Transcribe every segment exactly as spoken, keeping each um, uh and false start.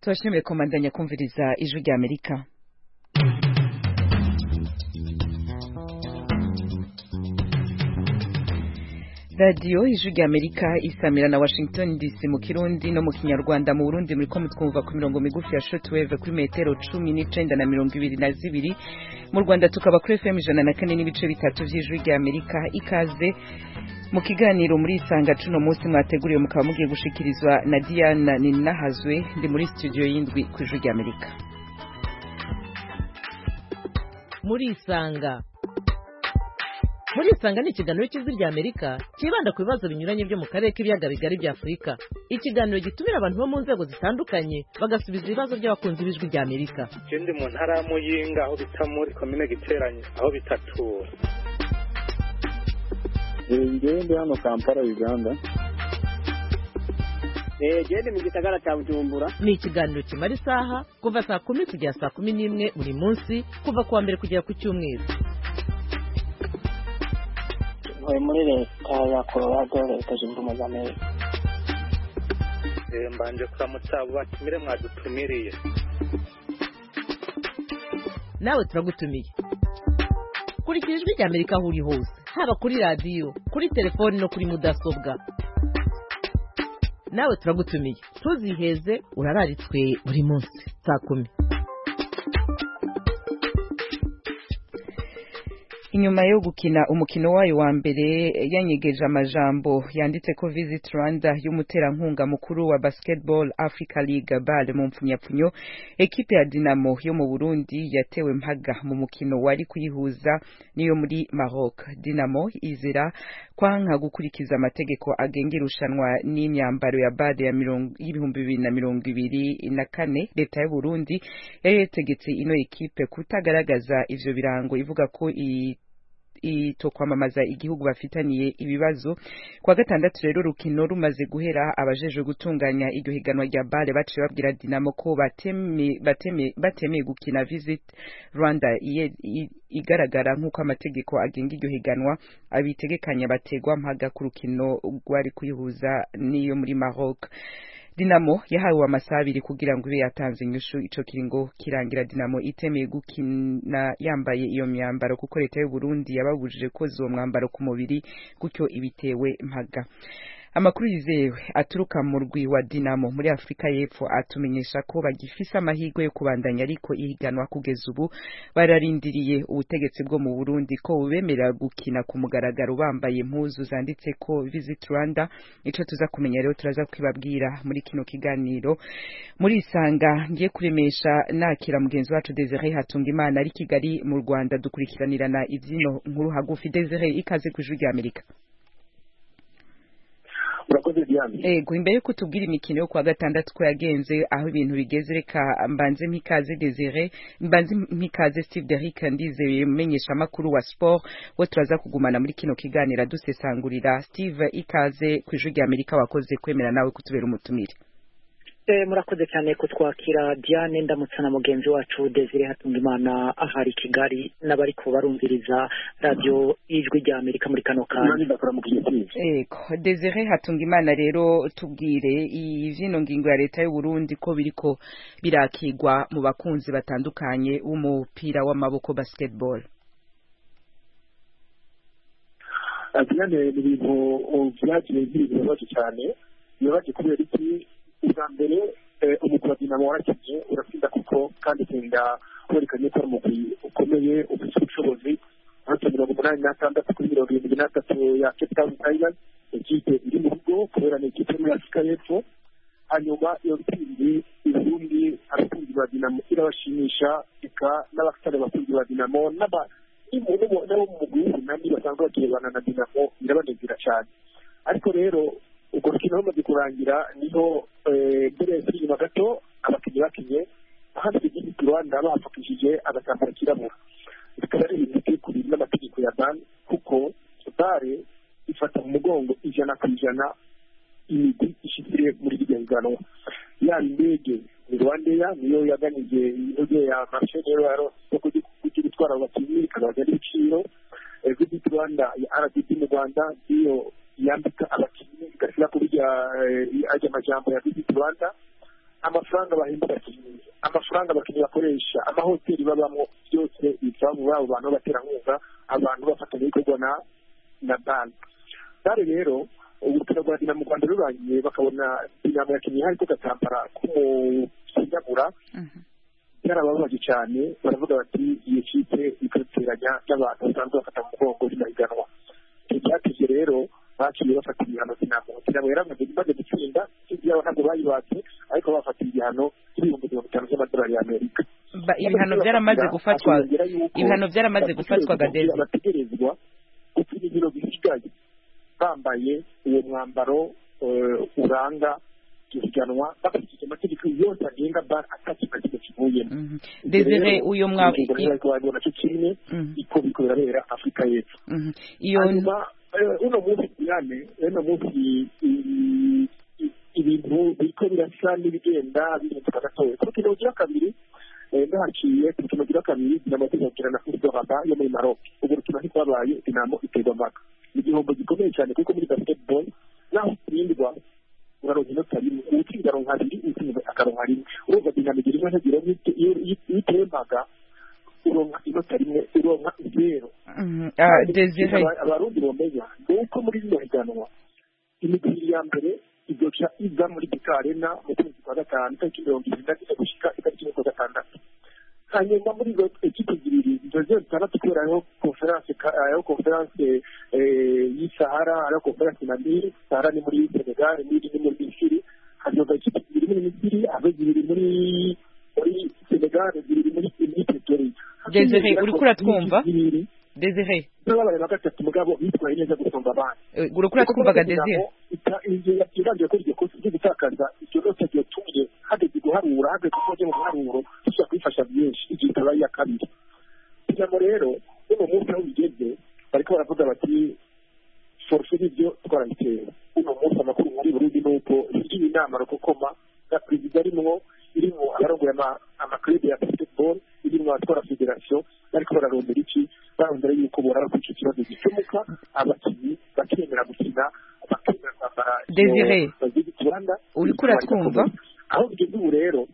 Turashimiye komandanya kumviriza ijwi rya Amerika. Radio ijwi rya Amerika isamira na Washington D C mu Kirundi no mu Kinyarwanda. Mu Burundi muri ko mutwumva ku mirongo migufi ya shortwave kuri metero cumi n'icenda na mirongo ibiri na zibiri. Mu Rwanda tukaba kuri F M ijana na kane n'ibice bitatu vy'ijwi rya Amerika. Ikaze mu kiganiro muri Isanga cuno munsi mwateguriye mukaba mugiye gushikirizwa na Diana Ninahazwe ndi muri studio y'indwi ku ijwi rya Amerika. Muri Isanga Muri Isanga ni ikiganiro cy'ijwi rya Amerika kibanda ku bibazo binyuranye byo mu karere k'ibiyaga bigari bya Afurika. Ikiganiro gitumira abantu bo mu nzego zitandukanye bagasubiza ibibazo by'abakunzi b'ijwi rya Amerika. Ikindi mu ntara y'Amuyinga aho bita muri komine Giteranye aho bitatura. Ngende hano Kampala Uganda. Eh gende mu gisagara cya Bujumbura. Ni ikiganiro kimara isaha kuva saa kumi kugera saa kumi n'imwe buri munsi kuva kuwa mbere kugera ku cyumweru. Oye muri leta ya Colorado leta zunze ubumwe za Amerika. Eh mbanje kuramutsa abo batumire mwadutumiriye. Nawe turagutumiye. Kurikira ijwi rya Amerika aho uri hose, haba kuri radio, kuri telefone no kuri mudasobwa. Nawe turagutumiye. Tuziheze urararitswe buri munsi saa kumi. Inyuma yo gukina umukino wayo wa mbere yanyegeje amajambo yanditse ko Visit Rwanda y'umuterankunga mukuru wa Basketball Africa League B A L mu mpfunyapfunyo, ekipe ya Dinamo yo mu Burundi yatewe mpaga mu mukino wari kuyihuza niyo muri Maroc. Dinamo izira kwanka gukurikiza amategeko agenga irushanwa n'imyambaro ya B A L ya ibihumbi bibiri na mirongo ibiri na kane. Leta y'u Burundi yari yategetse ino ekipe kutagaragaza ivyo birango ivuga ko i ito kwamamaza igihugu bafitaniye ibibazo. Kwa gatandatu rero rukino rumaze guhera, abajeje gutunganya iryo higanwa rya B A L baciye babwira Dinamo ko bateme bateme batemeye gukina Visit Rwanda igaragara nk'uko amategeko agenga iryo higanwa abitegekanya, bategwa mpaga ku rukino rwari kuyihuza niyo muri Maroc. Dinamo yahawe amasaha abiri kugira ngo ibe yatanze inyishu. Ico kiringo kirangira Dinamo itemeye gukina yambaye iyo myambaro kuko leta y'u Burundi yababujije ko zo mwambaro ku mubiri, gutyo ibitewe mpaga. Amakuru yizewe aturuka mu rwi wa Dinamo muri Afrika y'Epfo atumenyesha ko bagifisa amahirwe yo kubandanya, ariko ihiganwa kugeza ubu bararindiriye ubutegetsi bwo mu Burundi ko bubemerera gukina ku mugaragaro bambaye impuzu zanditse ko Visit Rwanda. Ico tuza kumenya rero turaza kwibabwira muri kino kiganiro muri Isanga. Ngiye kuremesha nakira mugenzi wacu Desire Hatungimana ari Kigali mu Rwanda, dukurikiranirana ivyino nkuru hagufi. Desire, ikaze ku ijwi rya Amerika. Urakoze Diane. Ego, imbere ko tubwira imikino yo kwa gatandatu ko yagenze aho ibintu bigeze, reka mbanze mpikaze Desire, mbanze mpikaze Steve Derrick Ndizeye umenyesha amakuru wa sport, wo turaza kugumana muri kino kiganira dusesangurira. Steve, ikaze ku ijwi rya Amerika, wakoze kwemera nawe kutubera umutumire. Eh murakoze cyane kutwakira Diane, ndamutsa na mugenzi wacu Desire Hatungimana ahari Kigali n'abari ko barumviriza radio ijwi rya Amerika muri kano kanya. Ego, Desire Hatungimana rero tubwire ivyino ngingo ya leta y'u Burundi ko biriko birakigwa mu bakunzi batandukanye w'umupira w'amaboko basketball. Diane, ni ibintu byagiye bibazo cyane, bibaje kubera iki ubwa mbere umukuru wa Dinamo warakinnye urafite kuko kandi itsinda werekanye ko umugwi ukomeye ufite ubushobozi. Hato mirongo umunani na tandatu kuri mirongo irindwi na tatu ya Cape Town Island, ikipe iri mu rugo kubera ni ikipe muri Afurika y'Epfo. Hanyuma iyo ntsinzi Burundi abakunzi ba Dinamo irabashimisha, eka n'abafana abakunzi ba Dinamo n'aba n'abo mu mugwi w'unani basanzwe bakirebana na Dinamo birabanezera cyane. Ariko rero ubwo rukino rumaze kurangira niho mbere y'inyuma gato abakinnyi bakinye ahandi Visit Rwanda bafukishije agatambaro kirabura. Bikaba ari ibintu bikwiye kubiri n'amategeko ya B A L kuko B A L ifata mu mugongo ijana ku ijana imigwi ishyize muri iryo higanwa. Yaba indege ni Rwandair niyo yaganije indege ya Marche rero yaronse kugira gutwara abakinnyi ikagabanya n'ibiciro. Visit Rwanda ya R D B mu Rwanda niyo yambika abakinnyi igashyira kuri ajya amajambo ya Visit Rwanda. amafaranga bahemba abakinnyi, amafaranga abakinnyi bakoresha, amahoteli babamo, byose biva mu babo bantu b'abaterankunga, abantu bafatanya ibikorwa na na banki. Bari rero urukino rwa Dinamo mu Rwanda rurangiye bakabona Dinamo yakinnye hari ko gatambara k'umusinyagura, byarababaje cyane, baravuga bati iyi kipe ikateranya n'abantu basanzwe bafata mu mugongo n'amahiganwa. Icyatije rero baciye bafata igihano Dinamo. Dinamo yaramaze imaze gutsinda, ibyabo ntabwo bayibatse, ariko bafatiye igihano cy'ibihumbi mirongo itanu by'amadolari y'Amerika. Ibihano byaramaze gufatwa, ibihano byaramaze gufatwa Gadezi. Bategerezwa gupima ibiro bisigaye bambaye uwo mwambaro uranga ihiganwa, bakurikije amategeko yose agenga bar atakiba kigo kivuyemo. Desire uyo mwambaro nacyo kimwe iko biko birabera Afurika y'Epfo. Iyo uno munsi cyane uno munsi ibintu biko birasa n'ibigenda bihinduka gatoya. Kuko kino gira kabiri ndahaciye kino gira kabiri n'amategeko kirana kuri Rabat yo muri Maroc. Ubwo rukino ntikwabaye Dinamo iterwa maka. Igihombo gikomeye cyane kuko muri basketball naho tsindwa uraronka inota rimwe, utsinda aronka abiri, utsinda akaronka rimwe. Urumva Dinamo igira imwe ntagira yitemaga uronka inota rimwe, uronka zero. Desire abarundi bomenya nuko muri zino higanwa imigwi ya mbere izoca iza muri Beka Arena mu kwezi kwa gatanu tariki mirongo irindwi na gatatu gushika itariki mirongo gatandatu. Hanyuma muri izo ekipe zibiri zoze zitandatu kubera aho conference aho conference y'Isahara, aho conference na Nil, Sahara ni muri Senegal, Nil ni muri Misiri, hanyuma ekipe zibiri muri Misiri, aho zibiri muri muri Senegal, zibiri muri Pretoria. Desire uri kura twumva? Desire n'abana ba gatatu mugabo bitwaye neza gusomba abandi. Uri kura twumvaga Desire? Ingiye yakiranje ko iryo kosi gutakaza icyo rose cyo tumye hageze guharura, hageze kujya mu haruro cyo kwifasha byinshi igitaba ya kabiri. Cyamo rero uno munsi aho bigeze bariko baravuga bati force y'ibyo twarayitera. Uno munsi amakuru muri Burundi nuko iyi nama rukokoma ya president arimo irimo abarongoye amaklub ya basketball, irimo atwara federation, bariko bararondera iki, barondera yuko borara ku kibazo gikemuka, abakinnyi bakemera gukina, bakemera kwambara. Desire uri kura twumva? Aho bigeze ubu rero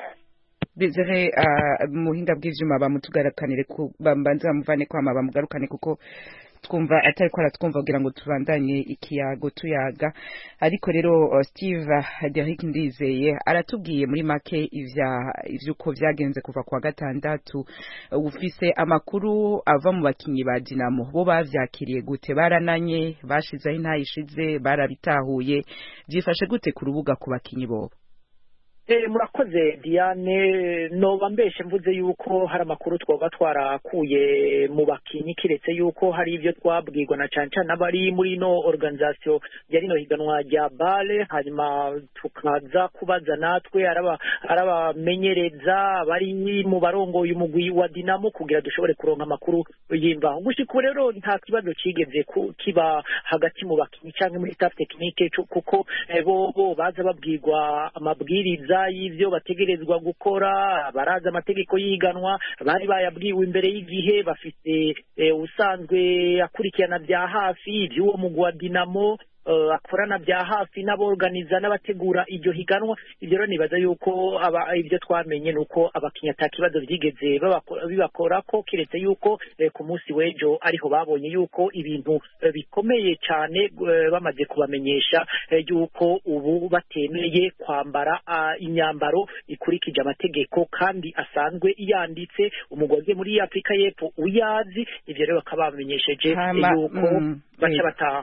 Desire muhinga bw'ivyuma bamutugarakanire ku bambanza bamuvane kwama bamugarukane kuko twumva atari ko aratwumva kugira ngo tubandanye ikiyago tuyaga. Ariko rero uh, Steve Derrick Ndizeye aratubwiye muri make ivya ivyuko vyagenze kuva kwa gatandatu. Uh, ufise amakuru ava mu bakinyi ba Dinamo bo bavyakiriye gute? Barananye, bashizeho intayishize, barabitahuye, byifashe gute ku rubuga ku bakinyi bobo? Eh murakoze Diane, noba mbeshe mvuze yuko hari amakuru twoba twarakuye mu bakinyi kiretse yuko hari ivyo twabwirwa na canca n'abari muri no organisation ya rino higanwa rya bale, hanyuma tukaza kubaza natwe araba arabamenyereza bari mu barongoye umugwi wa Dinamo kugira dushobore kuronka amakuru yimva. Gushika rero nta kibazo kigeze kiba hagati mu bakinyi canke muri staff technique kuko eh, bo bo baza babwirwa amabwiriza y'ivyo bategerezwa gukora, baraza amategeko yiganwa, bari bayabwiwe imbere y'igihe, bafite e, usanzwe akurikirana bya hafi ivy'uwo mugwi wa Dinamo, uh, akorana bya hafi n'aborganiza n'abategura iryo higanwa. Ivyo rero nibaza yuko aba ivyo twamenye nuko abakinya atakibazo vyigeze bibakora ko kiretse yuko eh, ku munsi wejo ariho babonye yuko ibintu eh, bikomeye cyane eh, bamaze kubamenyesha eh, yuko ubu batemeye kwambara uh, imyambaro ikurikije amategeko kandi asanzwe yanditse umugwaje muri Afrika y'Epfo uyazi. Ivyo rero bakabamenyesheje yuko mm, bacha bataha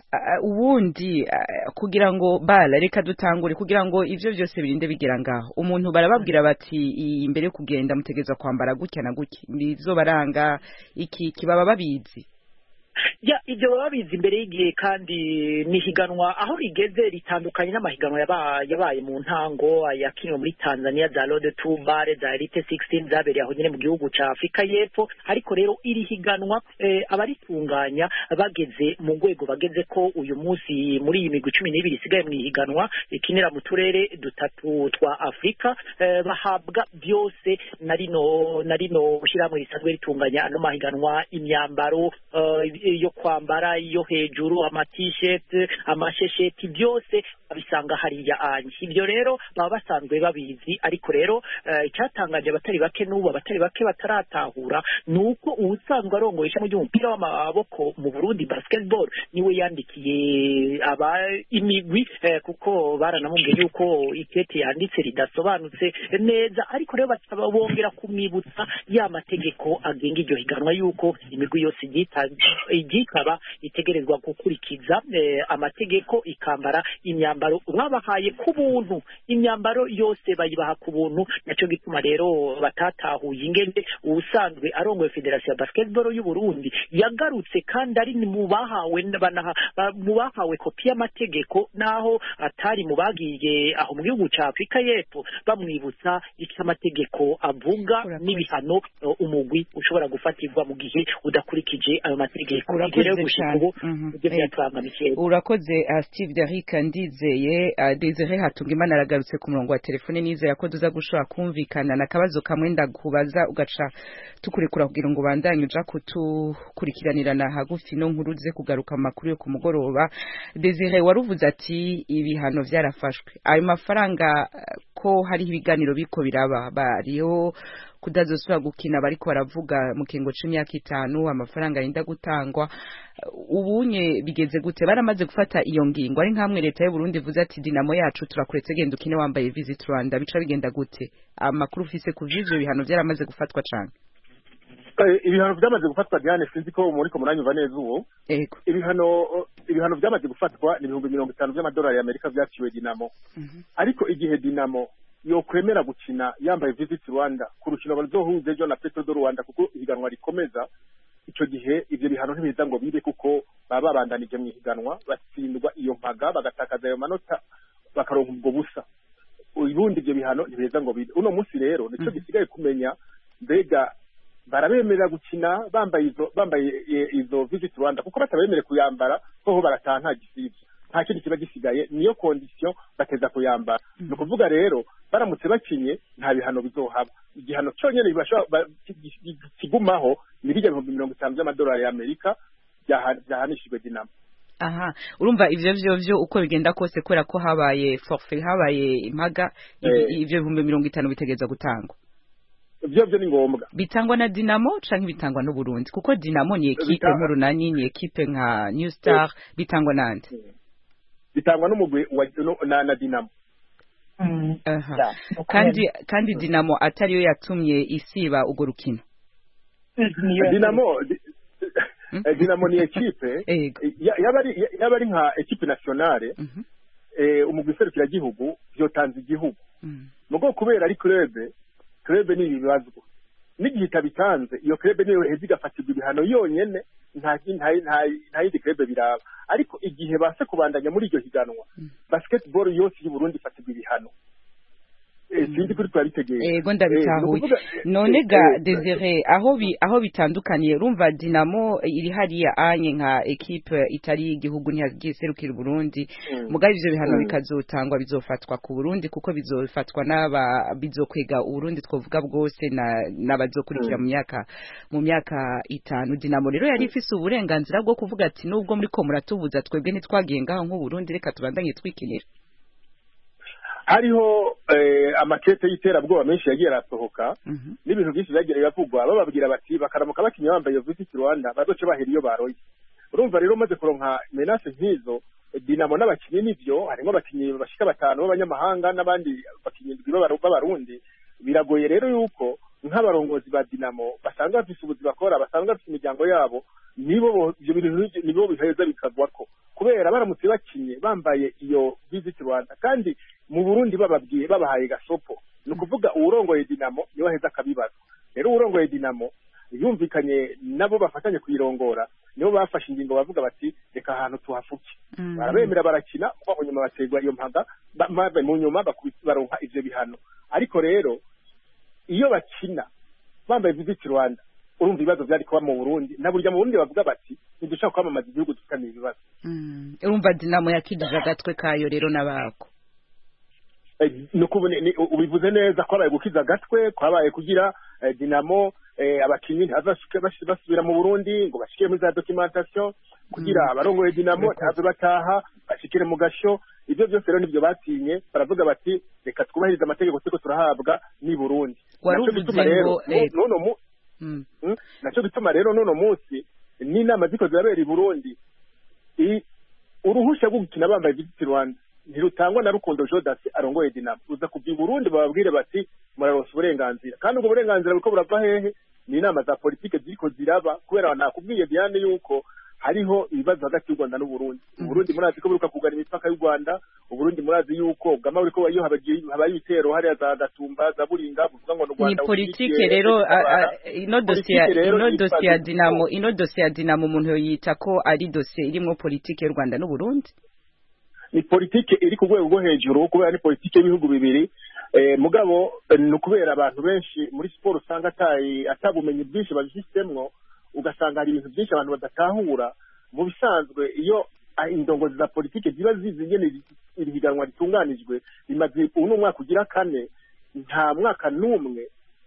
ubundi kugira ngo bala reka dutangure kugira ngo ivyo byose birinde bigera ngaho umuntu barababwira bati imbere yo kugenda mutegeza kwambara gutya na gutya bizo baranga iki kibaba babizi ya ivyo babizi imbere y'igihe kandi nihiganwa aho rigeze ritandukanye n'amahiganwa yabaye yabaye mu ntango yakinwe muri Tanzania za Road to Bar za Elite sixteen zabereye aho nyene mu gihugu ca Afrika y'Epfo. Ariko rero iri higanwa eh, abaritunganya bageze mu rwego bageze ko uyu munsi muri iyi migwi cumi n'ibiri isigaye mu higanwa ikinira mu turere dutatu twa Afrika eh, bahabwa byose narino narino ushiramwe risanzwe ritunganya no mahiganwa imyambaro uh, yo kwambara iyo hejuru amatisheti amashesheti byose babisanga hariya anye ibyo rero baba basanzwe babizi ariko rero icyatangaje abatari bake n'ubu abatari bake bataratahura ni uko ubusanzwe arongoye ishami ry'umupira w'amaboko mu Burundi basketball niwe yandikiye aba imigwi kuko baranamubwiye yuko ikete yanditse ridasobanutse neza ariko rero bongera kumwibutsa ya mategeko agenga iryo higanwa yuko imigwi yose igitaba itegerezwa gukurikiza amategeko ikambara imyambaro babahaye ku buntu imyambaro yose bayibaha ku buntu nacyo gituma rero batatahuye ingende ubusanzwe arongoye Federation ya Basketball y'u Burundi yagarutse kandi ari mu bahawe mu bahawe kopi y'amategeko naho atari mu bagiye aho mu gihugu cya Afrika y'Epfo bamwibutsa icyo amategeko avuga n'ibihano umugwi ushobora gufatirwa mu gihe udakurikije ayo mategeko rero gushika ubu ibyo byatwangamikiye urakoze Steve Derrick Ndizeye Desire Hatungimana aragarutse ku murongo wa telefone nizera ko duza gushobora kumvikana na kabazo kamwe ndakubaza ugaca tukurekura kugira ngo bandanye uja kutukurikiranirana hagufi no nkuruze kugaruka makuru yo ku mugoroba Desire waruvuze ati ibihano byarafashwe ayo mafaranga ko hari ibiganiro biko biraba bariyo kudazosubira gukina bariko baravuga mu kingo c'imyaka itanu amafaranga yinda gutangwa ubunye bigeze gute baramaze gufata iyo ngingo ari nkamwe leta y'u Burundi ivuze ati dinamo yacu turakuretse genda ukine wambaye Visit Rwanda bica bigenda gute amakuru ufise ku vivyo bihano byaramaze gufatwa cyane ibihano byamaze gufatwa Diane sinzi ko muri ko muranyumva neza uwo ego ibihano ibihano byamaze gufatwa ni ibihumbi mirongo itanu by'amadolari y'Amerika byaciwe Dinamo ariko igihe Dinamo yo kwemera gukina yambaye Visit Rwanda ku rukino bazohuze ejo na Petro do Rwanda kuko ihiganwa rikomeza ico gihe ivyo bihano ntibiza ngo bibe kuko baba babandanije mu ihiganwa batsindwa iyo mpaga bagatakaza ayo manota bakaronka ubwo busa ubundi ivyo bihano ntibeza ngo bibe uno munsi rero nico gisigaye kumenya mbega barabemerera gukina bambaye izo bambaye izo Visit Rwanda kuko batabemerera kuyambara ko ho barataha gisivye nta kindi kiba gisigaye niyo condition bateza kuyambara no kuvuga rero baramutse bakinye nta bihano bizohaba igihano cyonyene bibasha kigumaho ni bijya ibihumbi mirongo itanu by'amadolari y'Amerika byahanishijwe Dinamo. Aha urumva ivyo vyo vyo uko bigenda kose kwera ko habaye forfait habaye impaga ivyo ibihumbi mirongo itanu bitegeza gutangwa byo byo ni ngombwa bitangwa na Dinamo canke bitangwa no Burundi kuko Dinamo ni equipe nkuru nani ni equipe nka New Star bitangwa nande bitangwa n'umugwi na na Dinamo Mm. Aha. kandi kandi Dinamo atariyo yatumye isiba ugo rukino Dinamo Dinamo ni equipe yabari yabari nka equipe nationale eh umugwi serukira gihugu byotanze igihugu mugo kubera ari club club ni ibibazwa n'igihe tabitanze iyo club niyo hezi gafatirwa ibihano yonyene nta nta nta yindi club biraba ariko igihe base kubandanya muri iryo higanwa basketball yose y'u Burundi ifatirwa ibihano sindi kuri twaritegeye ego ndabitahuye none ga Desire aho bi aho bitandukaniye urumva Dinamo iri hariya anye nka equipe itari igihugu ntiyagiserukira Burundi mugabe ivyo bihano bikazotangwa bizofatwa ku Burundi kuko bizofatwa n'aba bizokwega Burundi twovuga bwose na nabazokurikira mu myaka mu myaka itanu Dinamo rero yari ifise uburenganzira bwo kuvuga ati nubwo muri ko muratubuza twebwe ntitwagiye ngaho nk'u Burundi reka tubandanye twikinira hariho amakete y'iterabwoba menshi yagiye arasohoka n'ibintu byinshi byagiye biravugwa bababwira bati bakaramuka bakinya bambaye Visit Rwanda bazoce bahera iyo baroye urumva rero umaze kuronka menace nk'izo Dinamo n'abakinyi nivyo harimo abakinyi bashika batanu b'abanyamahanga n'abandi bakinyi b'abarundi biragoye rero yuko nk'abarongozi ba Dinamo basanga bafise ubuzi bakora basanga bafise imiryango yabo nibo ibyo bintu nibo biheza bikagwako kubera baramutse bakinye bambaye iyo Visit Rwanda kandi mu Burundi bababwiye babahaye gasopo no kuvuga urongoye Dinamo niwe heza kabibazo rero urongoye Dinamo yumvikanye nabo bafatanye kwirongora nibo bafashe ingingo bavuga bati reka ahantu tuhafuke mm. barabemera barakina kuko nyuma bategwa iyo mpaga mabe mu nyuma baronka ivyo bihano ariko rero iyo bakina bambaye Visit Rwanda urumva ibibazo byari kuba mu Burundi na burya mu Burundi bavuga bati ntidushaka kwamamaza igihugu tukaniye ibibazo mm. urumva Dinamo yakidije agatwe kayo rero nabako no kubone ubivuze neza ko abaye gukiza gatwe kwabaye kugira Dinamo abakinnyi ntazashike basubira mu Burundi ngo bashike muri za documentation kugira abarongoye Dinamo ntaze bataha bashikire mu gasho. Ibyo byose rero nibyo batinye, baravuga bati reka twubahirize amategeko tuko turahabwa ni Burundi. Naco bituma rero nono mu naco bituma rero nono munsi ni nama ziko zirabera i Burundi, uruhusha rwo gukina bambaye Visit Rwanda ntirutangwa na Rukundo Jodas arongoye Dinamo. Uza kubyi Burundi bababwire bati muraronsa uburenganzira, kandi ubwo burenganzira buko burava hehe? Ni inama za politike ziko ziraba, kubera nakubwiye Diane yuko hariho ibibazo hagati y'u Rwanda n'u Burundi. U Burundi murazi ko buruka kugana imipaka y'u Rwanda, u Burundi murazi yuko bwama buriko iyo habaye ibitero hariya za Gatumba za Buringa buvuga ngo n'u Rwanda. Ni politike rero ino dossier ino dossier ya Dinamo ino dossier ya Dinamo umuntu yoyita ko ari dossier irimo politike y'u Rwanda n'u Burundi. Ni politike iri ku rwego rwo hejuru, kubera ni politike y'ibihugu bibiri. Eh, mugabo ni kubera abantu benshi muri siporo usanga atayi atabumenyi bwinshi babifistemwo, ugasanga hari ibintu byinshi abantu badatahura. Mu bisanzwe iyo indongozi za politike ziba zizi nyene iri higanwa ritunganijwe bimaze uno mwaka ugira kane, nta mwaka numwe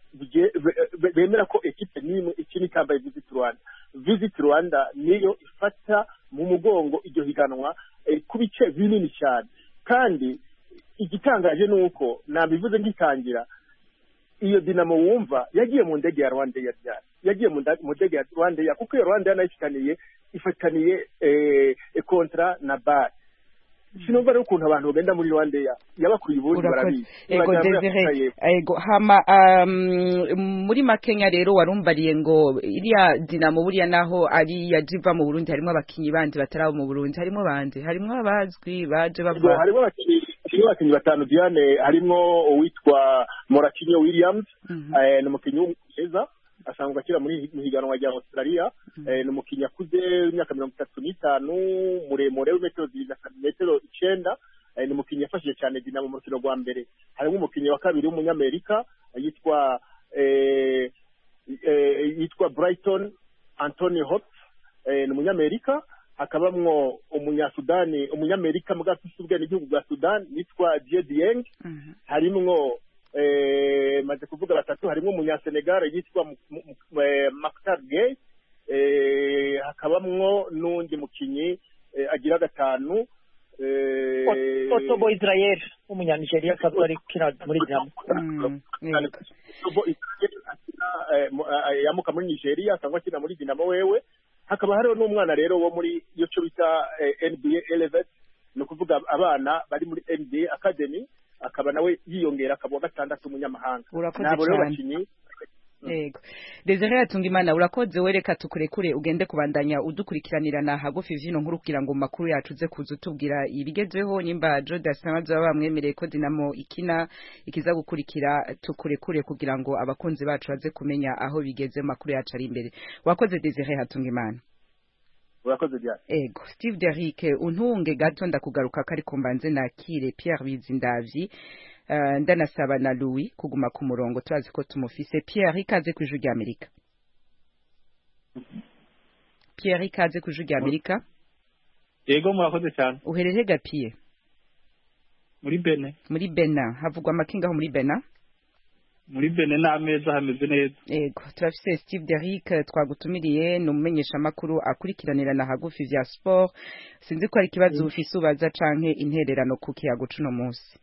bemera ko ekipe nimwe ikini kambaye Visit Rwanda. Visit Rwanda niyo ifata mu mugongo iryo higanwa eh, ku bice binini cyane, kandi igitangaje nuko nabivuze ngitangira iyo Dinamo wumva yagiye mu ndege ya Rwanda ya ryari yagiye mu ndege ya Rwanda ya kuko iyo Rwanda yanayifitaniye ifataniye eh kontra na bar. Sinumva rero ukuntu abantu bagenda muri Rwanda ya yabakuriye ubundi barabizi. Ego Desire ego hama um, muri Makenya rero warumbariye ngo iriya Dinamo buriya naho ari yajiva mu Burundi harimo abakinyi bandi batarabo mu Burundi, harimo bandi harimo abazwi baje bava harimo abakinyi abakinyi batanu Diane, harimo uwitwa Morakinyo Williams mm -hmm. eh, n'umukinyi w'umukeza asanzwe akira muri higanwa rya Australia. mm -hmm. eh, n'umukinyi akuze imyaka mirongo itatu n'itanu muremure w'imetero metero icenda. eh, n'umukinyi yafashije cyane Dinamo mu rukino rwa mbere. Harimo umukinyi wa kabiri w'umunyamerika yitwa eh, eh, yitwa Brighton Anthony Hope, eh, n'umunyamerika. Hakabamwo umunyasudani umunyamerika mugafise ubwene igihugu bwa Sudan yitwa Dieng. mm -hmm. Harimwo eh maze kuvuga batatu, harimo umunyasenegal yitwa Maktar Gueye. eh hakabamwo nundi mukinyi eh, agira gatanu eh Otobo Israel umunyanigeriya akaba ari kina muri Dinamo. Otobo Israel yamuka muri Nigeria akaba kina muri Dinamo wewe. Hakaba hariho n'umwana rero wo muri iyo cyo bita eh, N B A Elevate, no kuvuga abana bari muri N B A Academy, akaba nawe yiyongera akaba gatandatu umunyamahanga. Nabo rero bakinyi. Yego. Desire Hatungimana urakoze, wereka tukurekure ugende kubandanya udukurikiranirana hagufi vino nkuru kugira ngo makuru yacu ze kuza tubwira ibigezeho, nimba Jodas Samazo bamwemereye ko Dinamo ikina ikiza gukurikira, tukurekure kugira ngo abakunzi bacu baze kumenya aho bigeze makuru yacu ari imbere. Wakoze Desire Hatungimana. Urakoze Diane. Ego Steve Derrick untunge gato ndakugaruka kari kumbanze nakire Pierre Bizindavyi. Uh, ndanasaba na Louis kuguma ku murongo turazi ko tumufise. Pierre ikaze ku Ijwi ry'Amerika. Pierre ikaze ku Ijwi ry'Amerika. Yego murakoze cyane. Uherere gapiye muri Benin. Muri Benin havugwa amakinga ho muri Benin. Muri Benin n'ameza hameze neza. Yego turafise Steve Derrick twagutumiriye n'umumenyesha makuru akurikiranira na hagufi vya sport. Sinzi ko ari kibazo mm. ufise ubaza canke intererano ku kiyago cuno munsi.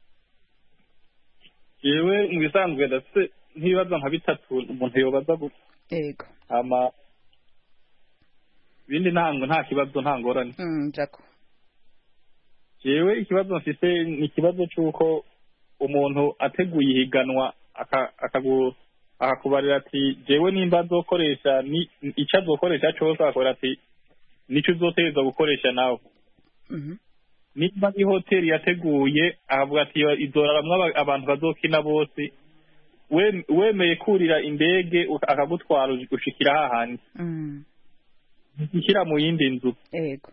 Yewe mu bisanzwe ndase ntibaza nka bitatu umuntu yobaza gusa. Yego. Ama bindi ntango nta kibazo ntangorane. Mm jako. Yewe ikibazo mfise ni kibazo cyuko umuntu ateguye ihiganwa akagu akakubarira ati jewe nimba azokoresha ni icyo azokoresha cyose akora ati nico uzoteza gukoresha nawe. Mhm. Mm niba ni hoteli yateguye avuga ati izoraramwe abantu bazokina bose, we wemeye kurira indege akagutwara ushikira hahandi. Mhm. Ikira mu yindi nzu. Yego.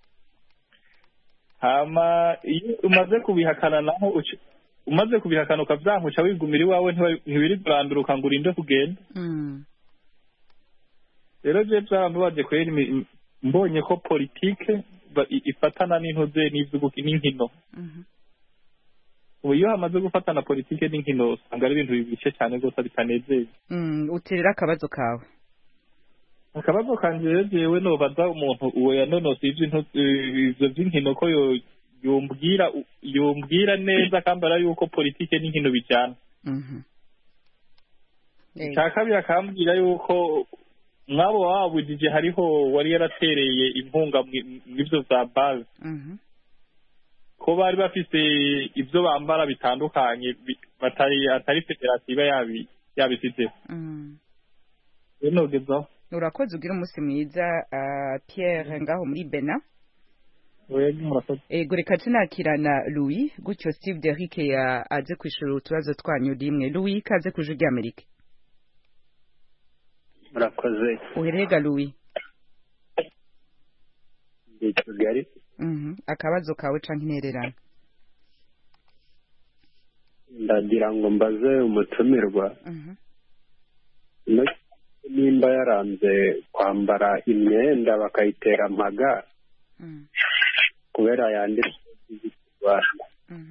Hama umaze kubihakana naho umaze kubihakana ukavyankuca wigumira iwawe ntibiri kuranduruka ngo urinde kugenda. Mhm. Rero je byamubaje kweri mbonye ko politike ifatana n'intoze n'ivyuguki n'inkino. Mhm. ubu iyo hamaze gufatana politike n'inkino usanga ari ibintu bibishe cyane rwose bitanezeye. Uterera akabazo kawe. Akabazo kanje rero jewe nobaza umuntu uwo yanonose ivyo vy'inkino ko yombwira yombwira neza kambara yuko politike n'inkino bijana. Icya kabiri akambwira yuko mwabo wabujije hariho wari yaratereye impunga mw'ivyo za base ko bari bafise ivyo bambara bitandukanye batari atari federasiyo iba yabi yabisize. Enogezaho urakoze ugira umunsi mwiza Pierre ngaho muri Bena. Ego reka tunakirana Louis gutyo Steve Derrick aje kwishura utubazo twanyu rimwe. Louis kaze kuje ujya Amerika. Murakoze. Uherega Louis. Ndi Kigali. Mhm. Akabazo kawe canke intererano. Ndagira ngo mbaze umutumirwa. Mhm. Nimba yaranze kwambara imyenda bakayitera amaga kubera yanditse Rwanda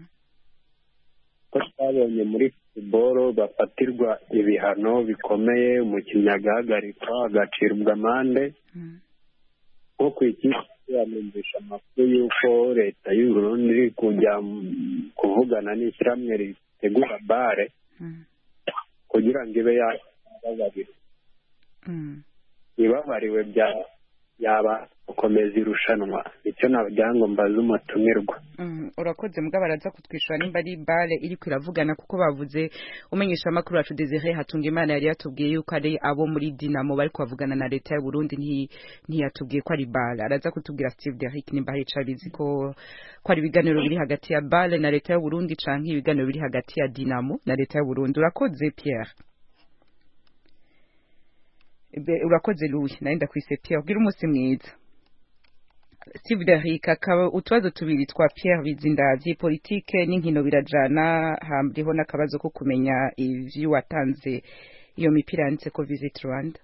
ko twabonye muri football bafatirwa ibihano bikomeye umukinnyi agahagarikwa agacirwa amande nko ku ikipe yamenyesha amakuru y'uko leta y'u Burundi iri kujya kuvugana n'ishyirahamwe ritegura bare kugira ngo ibe yababarira ibabariwe bya yaba gukomeza irushanwa icyo nagira ngo mbaze umutumirwa. Urakoze mugabo baraza kutwishura nimba ari bare iri kwiravugana kuko bavuze umenyesha amakuru yacu Desire Hatungimana yari yatubwiye yuko ari abo muri Dinamo bari kwavugana na leta y'u Burundi ntiyatubwiye ko ari bare. Araza kutubwira Steve Derrick nimba hica bizi ko ko ari ibiganiro biri hagati ya bare na leta y'u Burundi canke ibiganiro biri hagati ya Dinamo na leta y'u Burundi. Urakoze Pierre. Urakoze Louis naenda kwise Pierre ugira umunsi mwiza. Steve Derrick akaba utubazo tubiri twa Pierre Bizindavyi politike n'inkino birajana hambriho n'akabazo ko kumenya ivyo watanze iyo mipira yanditse ko Visit Rwanda.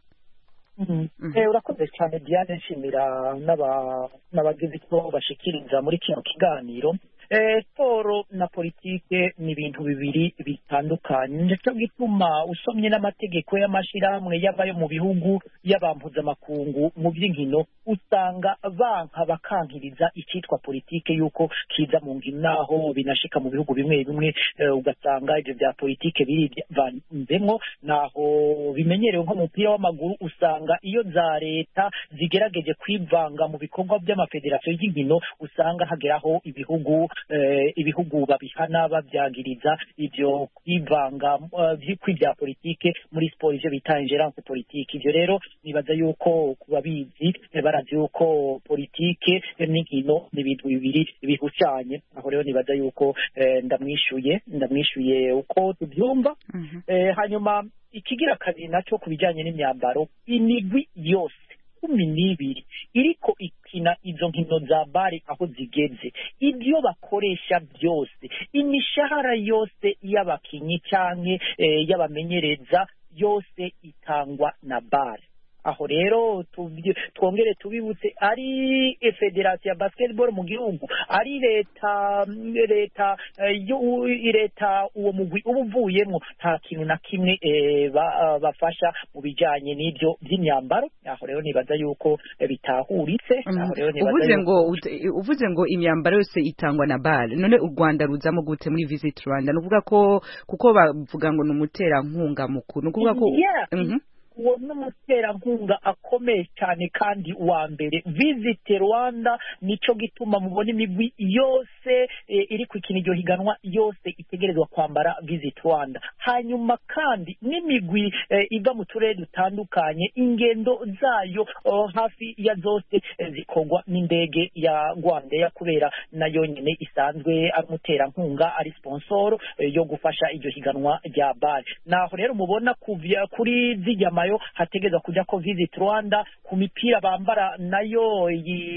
Eh urakoze cyane Diane nshimira n'aba n'abagize ko bashikiriza muri kino kiganiro. Eh sport na politike ni ibintu bibiri bitandukanye ndetse gituma usomye n'amategeko y'amashirahamwe y'abayo mu bihugu y'abampuza makungu mu by'inkino usanga banka bakankiriza ikitwa politike yuko kiza mu ngino naho binashika mu bihugu bimwe bimwe ugasanga ibyo bya politike biri vanzemwo naho bimenyerewe nko mu mupira w'amaguru usanga iyo za leta zigerageje kwivanga mu bikorwa by'amafederasiyo y'inkino usanga hageraho ibihugu eh, ibihugu babihana babyagiriza ibyo kwivanga kw'ibya politike muri sport ivyo bita ingerence politique. Ivyo rero nibaza yuko kubabizi barazi yuko politike n'inkino ni ibintu bibiri bihucanye. Aho rero nibaza yuko eh, ndamwishuye ndamwishuye uko tubyumva. mm -hmm. eh, hanyuma ikigira kabiri naco kubijanye n'imyambaro imigwi yose kumi n'ibiri iriko ikina izo nkino za bari aho zigeze ibyo bakoresha byose imishahara yose y'abakinyi canke e, y'abamenyereza yose itangwa na bari. Aho rero twongere tubibutse ari federasiyo ya basketball mu gihugu ari leta leta yo leta uwo mugwi ubuvuyemo nta kintu na kimwe e, ba, bafasha mu bijanye n'ibyo by'imyambaro. Aho rero nibaza yuko bitahuritse. Aho rero nibaza uvuze ngo uvuze ngo imyambaro yose itangwa na bale none u Rwanda ruzamo gute muri Visit Rwanda? Nuvuga ko kuko bavuga ngo numutera nkunga mukuru nukuvuga ko yeah. mm -hmm. uwo n'umutera nkunga akomeye cyane kandi wa mbere Visit Rwanda nico gituma mubona imigwi yose e, iri kwikina iryo higanwa yose itegerezwa kwambara Visit Rwanda. Hanyuma kandi n'imigwi e, iva mu turere dutandukanye ingendo zayo o, hafi ya zose e, zikogwa n'indege ya Rwanda kubera nayo nyene isanzwe ari mutera nkunga ari sponsor e, yo gufasha iryo higanwa rya bale. Naho rero mubona kuvya kuri zijya mayo hategezwa kuja ko Visit Rwanda, ku mipira bambara nayo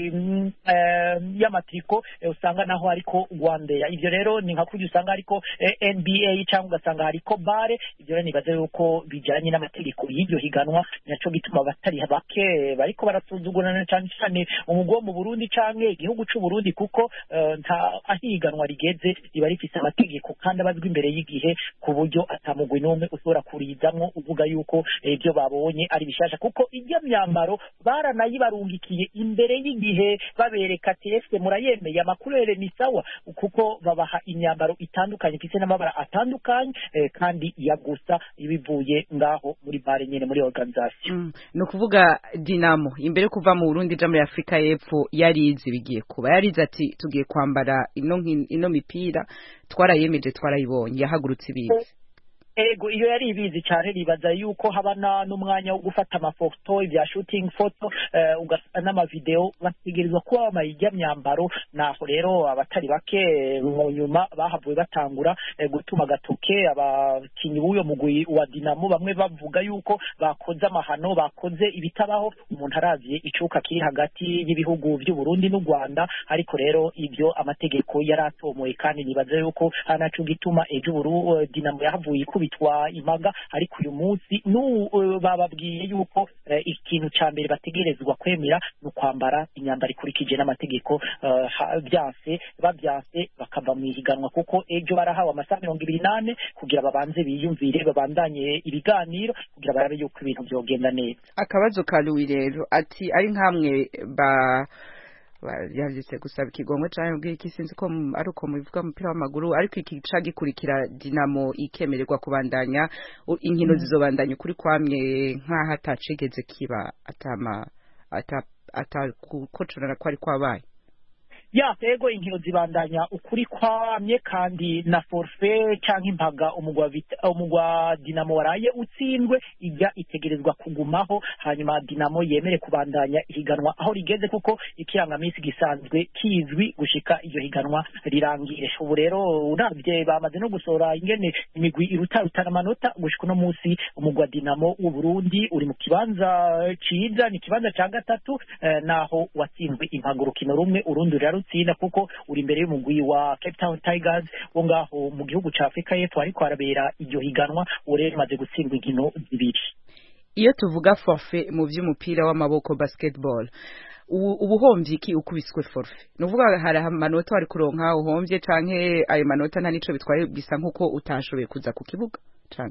y'amatriko usanga naho hariko Rwandair. Ivyo rero ni nka kujya usanga hariko N B A cyangwa ugasanga hariko bare. Ivyo rero nibaze yuko bijanye n'amategeko y'iryo higanwa, naco gituma abatari bake bariko barasuzugurana cyane cyane umugwa mu Burundi canke igihugu c'u Burundi, kuko nta ahiganwa rigeze riba rifise amategeko kandi abazwi imbere y'igihe, ku buryo atamugwi n'umwe ushobora kurizamwo uvuga yuko ibyo babonye ari bishasha, kuko iryo myambaro baranayibarungikiye imbere y'igihe babereka ati ese murayemeye amakurere ni sawa, kuko babaha imyambaro itandukanye ifite n'amabara atandukanye eh, kandi yagusa ibivuye ngaho muri bare nyene muri organisation. Mm. No kuvuga Dinamo imbere kuva mu Burundi ja muri Afrika y'Epfo yarizi bigiye kuba yarizi ati tugiye kwambara ino ino mipira twarayemeje twarayibonye yahagurutse ibizi. Ego iyo yari ibizi cyane, ribaza yuko habana n'umwanya wo gufata amafoto ibya shooting photo uh, ugasa n'ama video bategerezwa kuba bamayijya myambaro. Naho rero abatari bake mu nyuma bahavuye batangura eh, gutuma gatoke abakinyi b'uyo mugwi wa Dinamo, bamwe bavuga yuko bakoze amahano, bakoze ibitabaho. Umuntu aravye icuka kiri hagati y'ibihugu by'u Burundi n'u Rwanda, ariko rero ibyo amategeko yaratomoye kandi nibaza yuko anacu gituma ejo buru Dinamo yahavuye kubi twa imaga, ariko uyu munsi nu uh, bababwiye yuko uh, ikintu ca mbere bategerezwa kwemera no kwambara imyambaro ikurikije n'amategeko. uh, byanse babyanse bakava mu higanwa, kuko ejo barahawe amasaha mirongo ibiri nane kugira babanze biyumvire, babandanye ibiganiro kugira barabe yuko ibintu byogenda neza. Akabazo ka Louis rero ati ari nkamwe ba yavyise gusaba ikigongwe cyane ubwiki sinzi ko ari uko mubivuga umupira w'amaguru, ariko iki gica gikurikira Dinamo ikemererwa kubandanya inkino mm. zizobandanya kuri kwamye nka hatacigeze kiba atama ata atakukocorana kwari kwabaye. Ya tego inkino zibandanya ukuri kwamye, kandi na forfait cyangwa impaga umugwa umugwa Dinamo waraye utsindwe ijya itegerezwa kugumaho, hanyuma Dinamo yemere kubandanya ihiganwa aho rigeze, kuko ikirangamisi gisanzwe kizwi gushika iyo higanwa rirangire. Ubu rero uravye bamaze no gusora ingene imigwi iruta rutana amanota gushika no munsi. Umugwa Dinamo w'u Burundi uri mu kibanza ciza, ni kibanza ca gatatu, eh, naho watsinzwe impagurukino rumwe, urundi rutsinda kuko uri imbere y'umugwi wa Cape Town Tigers wo ngaho mu gihugu ca Afrika y'Epfo, ariko arabera iryo higanwa urere maze gutsindwa inkino zibiri. Iyo tuvuga forfait mu vy'umupira w'amaboko basketball, ubuhomvye iki ukubiswe forfait? Nuvuga hari amanota wari kuronka uhomvye canke ayo manota nta nico bitwaye, bisa nkuko utashoboye kuza ku kibuga canke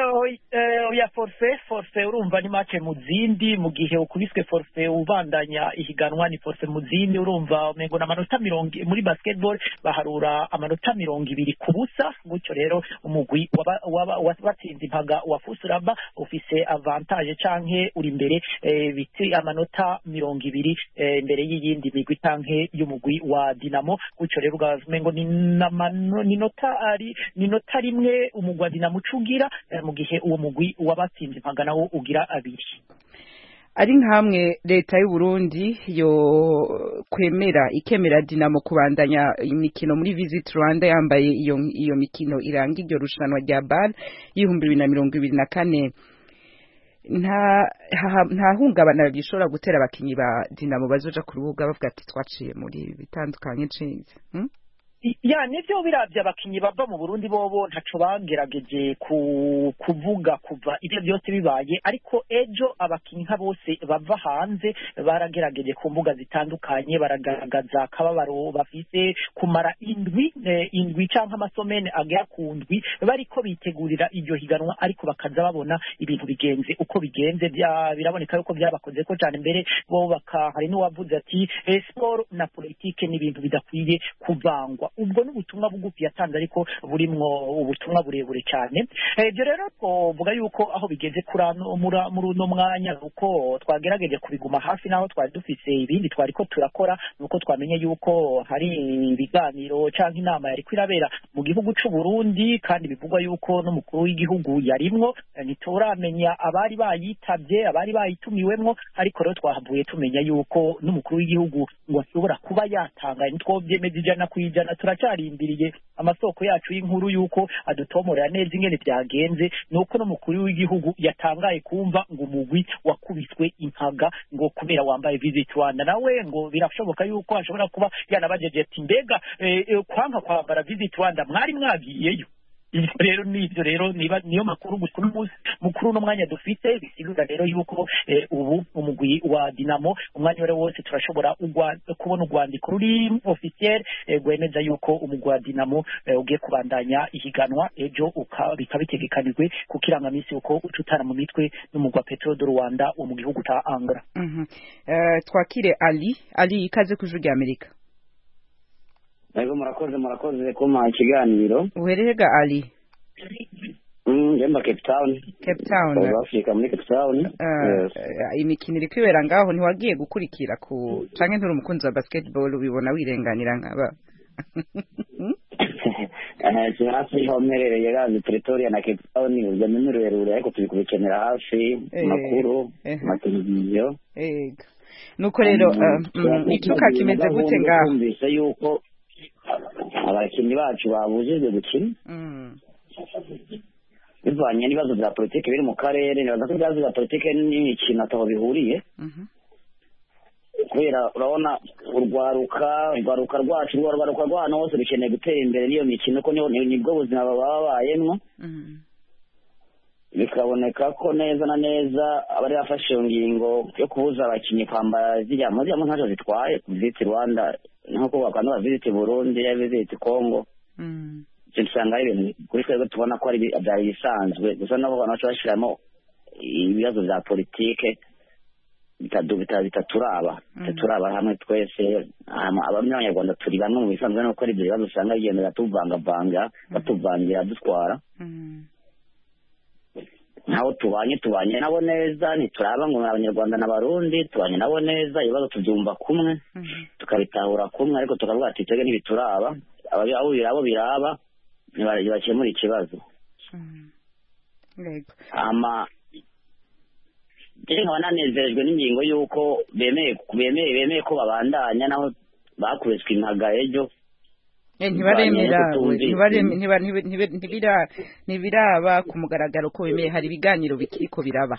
ya forfait forfait urumva ni match mu zindi, mu gihe ukubiswe forfait ubandanya ihiganwa ni forfait mu zindi, urumva mengo na manota mirongo muri basketball baharura amanota mirongo ibiri ku busa. Gutyo rero umugwi wabatsinze impaga wa Fusuraba ufise avantage canke uri imbere e, biti amanota mirongo ibiri e, imbere y'iyindi migwi canke y'umugwi wa Dinamo. Gutyo rero ugazumengo ni ni nota ari ni nota rimwe umugwa Dinamo cugira e, mu gihe uwo mugwi wabatsinze impaga nawo ugira abiri. Ari nkamwe leta y'u Burundi yo kwemera ikemera Dinamo kubandanya imikino muri Visit Rwanda yambaye iyo iyo mikino iranga iryo rushanwa rya B A L y'ibihumbi bibiri na mirongo ibiri na kane, nta nta hungabana gishobora gutera abakinyi ba Dinamo bazoja ku rubuga bavuga ati twaciye muri bitandukanye cenze. hmm? Ya nivyo biravye abakinyi bava mu Burundi bobo ntaco bagerageje ku kuvuga kuva ibyo byose bibaye, ariko ejo abakinyi nka bose bava hanze baragerageje ku mbuga zitandukanye, baragaragaza akababaro bafise kumara indwi eh, indwi canke amasomene agera ku ndwi bariko bitegurira iryo higanwa, ariko bakaza babona ibintu bigenze uko bigenze. Biraboneka yuko byabakoze ko cyane mbere bo baka hari n'uwavuze ati eh, sport na politique ni ibintu bidakwiye kuvangwa. Ubwo n'ubutumwa bugufi yatanze, ariko burimwo ubutumwa burebure cyane. Ibyo rero tuvuga yuko aho bigeze kurano muri uno mwanya uko twagerageje kubiguma hafi, naho twari dufise ibindi twari ko turakora, nuko twamenye yuko hari ibiganiro canke inama yari kwirabera mu gihugu c'u Burundi, kandi bivugwa yuko n'umukuru w'igihugu yarimwo. Ntituramenya abari bayitabye abari bayitumiwemwo, ariko rero twahavuye tumenya yuko n'umukuru w'igihugu ngo ashobora kuba yatanga, nitwo byemeza ijana ku ijana turacyarindiriye amasoko yacu y'inkuru yuko adutomorera neza ingene byagenze nuko n'umukuru w'igihugu yatangaye kumva ngo umugwi wakubiswe inkaga ngo kubera wambaye Visit Rwanda nawe ngo birashoboka yuko ashobora kuba yanabajeje ati mbega eh, kwanka kwambara Visit Rwanda mwari mwagiyeyo ibyo rero nibyo rero niba niyo makuru gukuru munsi mukuru no mwanya dufite bisigura rero yuko eh, ubu umugwi wa Dinamo umwanya wari wose turashobora kubona urwandiko ruri officiel eh, gwemeza yuko umugwi wa Dinamo eh, ugiye kubandanya ihiganwa ejo bikabitegekanijwe ku kirangamisi uko ucutana mu mitwe n'umugwi wa Petro de Rwanda wo mu gihugu ta Angola. Mhm. Eh, twakire Ali Ali ikaze kujuga Amerika. Ego murakoze murakoze kuma ikiganiro. Uherega Ali. Mm, jemba Cape Town. Cape Town. South Africa muri Cape Town. Uh, yes. uh, imikino iri kwibera ngaho ntiwagiye gukurikira ku canke nturi umukunzi wa basketball ubibona wirenganira nkaba. Eh cyasi homerereye gazi Pretoria na Cape Town urwo ni rurerure ariko turi kubikenera hafi makuru mateleviziyo. Ego. Nuko rero ikibuga kimeze gute ngaho? Mbese yuko abakinnyi bacu babujijwe gukina bivanye n'ibibazo bya politiki biri mu karere nibaza ko ibibazo bya politiki n'imikino ataho bihuriye kubera urabona urwaruka urwaruka rwacu urwaruka rw'ahantu hose rukeneye gutera imbere n'iyo mikino ko nibwo buzima baba babayemo bikaboneka ko neza na neza abari bafashe iyo ngingo yo kubuza abakinnyi kwambara ziriya mu ziriya ntacyo zitwaye Visit Rwanda nk'uko bakanda Visit Burundi ya Visit Congo usanga ari ibintu kuri twebwe tubona ko ari byari bisanzwe gusa nabo abantu bacu bashiramo ibibazo bya politike bitaturaba bitaturaba hamwe twese abanyarwanda turi bamwe mu bisanzwe nuko ari ibyo bibazo usanga bigenda batuvangavanga batuvangira dutwara naho tubanye tubanye nabo neza ntituraba ngo abanyarwanda n'abarundi tubanye nabo neza ibibazo tubyumva kumwe tukabitahura kumwe ariko tukavuga ati twebwe ntibituraba abo birabo biraba ntibakemura ikibazo ama rero nkaba nanezerejwe n'ingingo y'uko bemeye bemeye bemeye ko babandanya naho bakubiswe inkaga ejo ntibaremera ntibiraba ku mugaragaro ko bemeye hari ibiganiro bikiriko biraba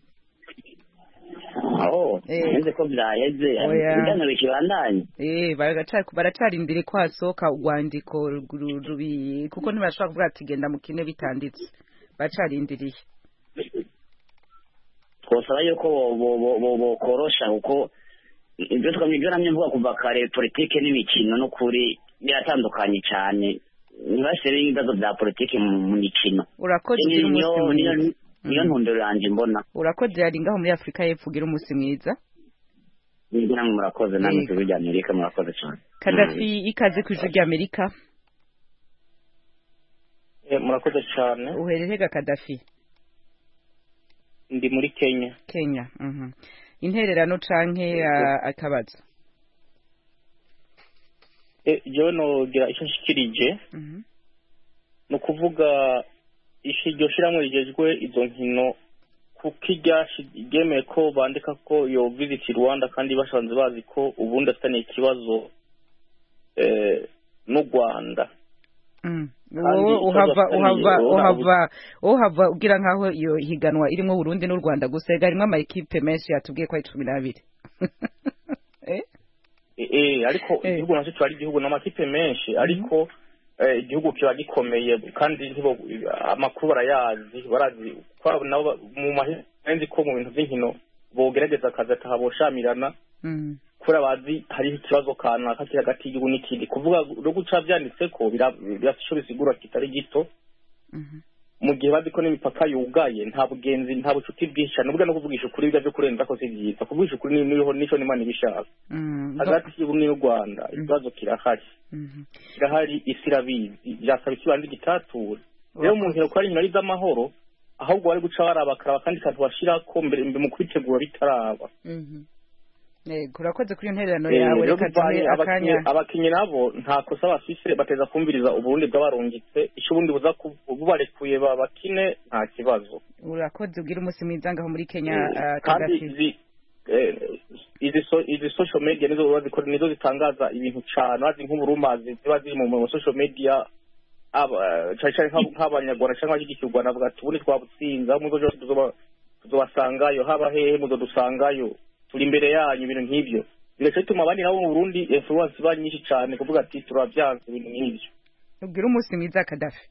aho neze ko byaheze ibiganiro bikibandanye eh baracarindire ko hasohoka urwandiko rubi kuko ntibashobora kuvuga ati genda mukine bitanditse bacarindiriye twosaba yuko bokorosha kuko ibyo twamigana mvuga kuva kare politike n'imikino no kuri biratandukanye cyane ntibashere ibibazo bya politike mu mikino urakoze niyo ntumbero yanjye mbona urakoze yari ngaho muri Afrika y'Epfo ugira umunsi mwiza ngira ngo murakoze namwe ku bijya Amerika murakoze cyane Kadafi ikaze ku ijwi Amerika eh murakoze cyane uherehega Kadafi ndi muri Kenya Kenya mhm intererano canke akabaza eh je no gira icyo nshikirije mhm no kuvuga ishi ryo shiramwe rigejwe izo nkino kukijya gemeye ko bandika ko yo Visit Rwanda kandi bashanze bazi ko ubundi atane ikibazo eh no Rwanda mm uhava uhava uhava uhava ugira nkaho iyo higanwa irimo Burundi n'u Rwanda gusega harimo ama equipe menshi yatubwiye ko ari cumi n'abiri eh eh ariko igihugu naco twari igihugu n'amakipe menshi ariko igihugu kiba gikomeye kandi ntibo amakuru barayazi barazi kwa nabo mu mahenzi ko mu bintu by'inkino bogerageza akaza tahaboshamirana kura bazi hari ikibazo kana kati hagati y'igihugu n'ikindi kuvuga ro guca byanditse ko birashobora sigura kitari gito mu gihe bazi ko n'imipaka yugaye nta bugenzi nta bucuti bwisha nubwo no kuvugisha ukuri biga byo kurenza ko sivyiza kuvugisha ukuri niho nico n'Imana ibishaka hagati y'u n'u Rwanda ikibazo kirahari kirahari isirabizi byasaba ikibandi gitatura rero mu nkero ko ari inkino z'amahoro ahubwo bari guca barabakara kandi kantu bashira ko mbere mu kwitegura bitaraba Ego urakoze kuri intererano yawe reka tuhe akanya abakinyi nabo nta kosa bafise bateza kumviriza uburundi bw'abarungitse ico ubundi buza kubarekuye babakine nta kibazo urakoze ugira umunsi mwiza ngaho muri Kenya kandi izi so izi social media nizo bazikora nizo zitangaza ibintu cyane bazi nk'uburumazi ziba ziri mu social media aba cyane nk'abanyarwanda cyangwa abigishurwa navuga ati ubundi twabutsinza mu zo tuzoba tuzobasangayo haba hehe muzo dusangayo turi imbere yanyu ibintu nk'ibyo bigace tuma abandi nabo mu Burundi influence ba nyinshi cyane kuvuga ati turabyanze ibintu nk'ibyo ubwira umunsi mwiza Kadafi.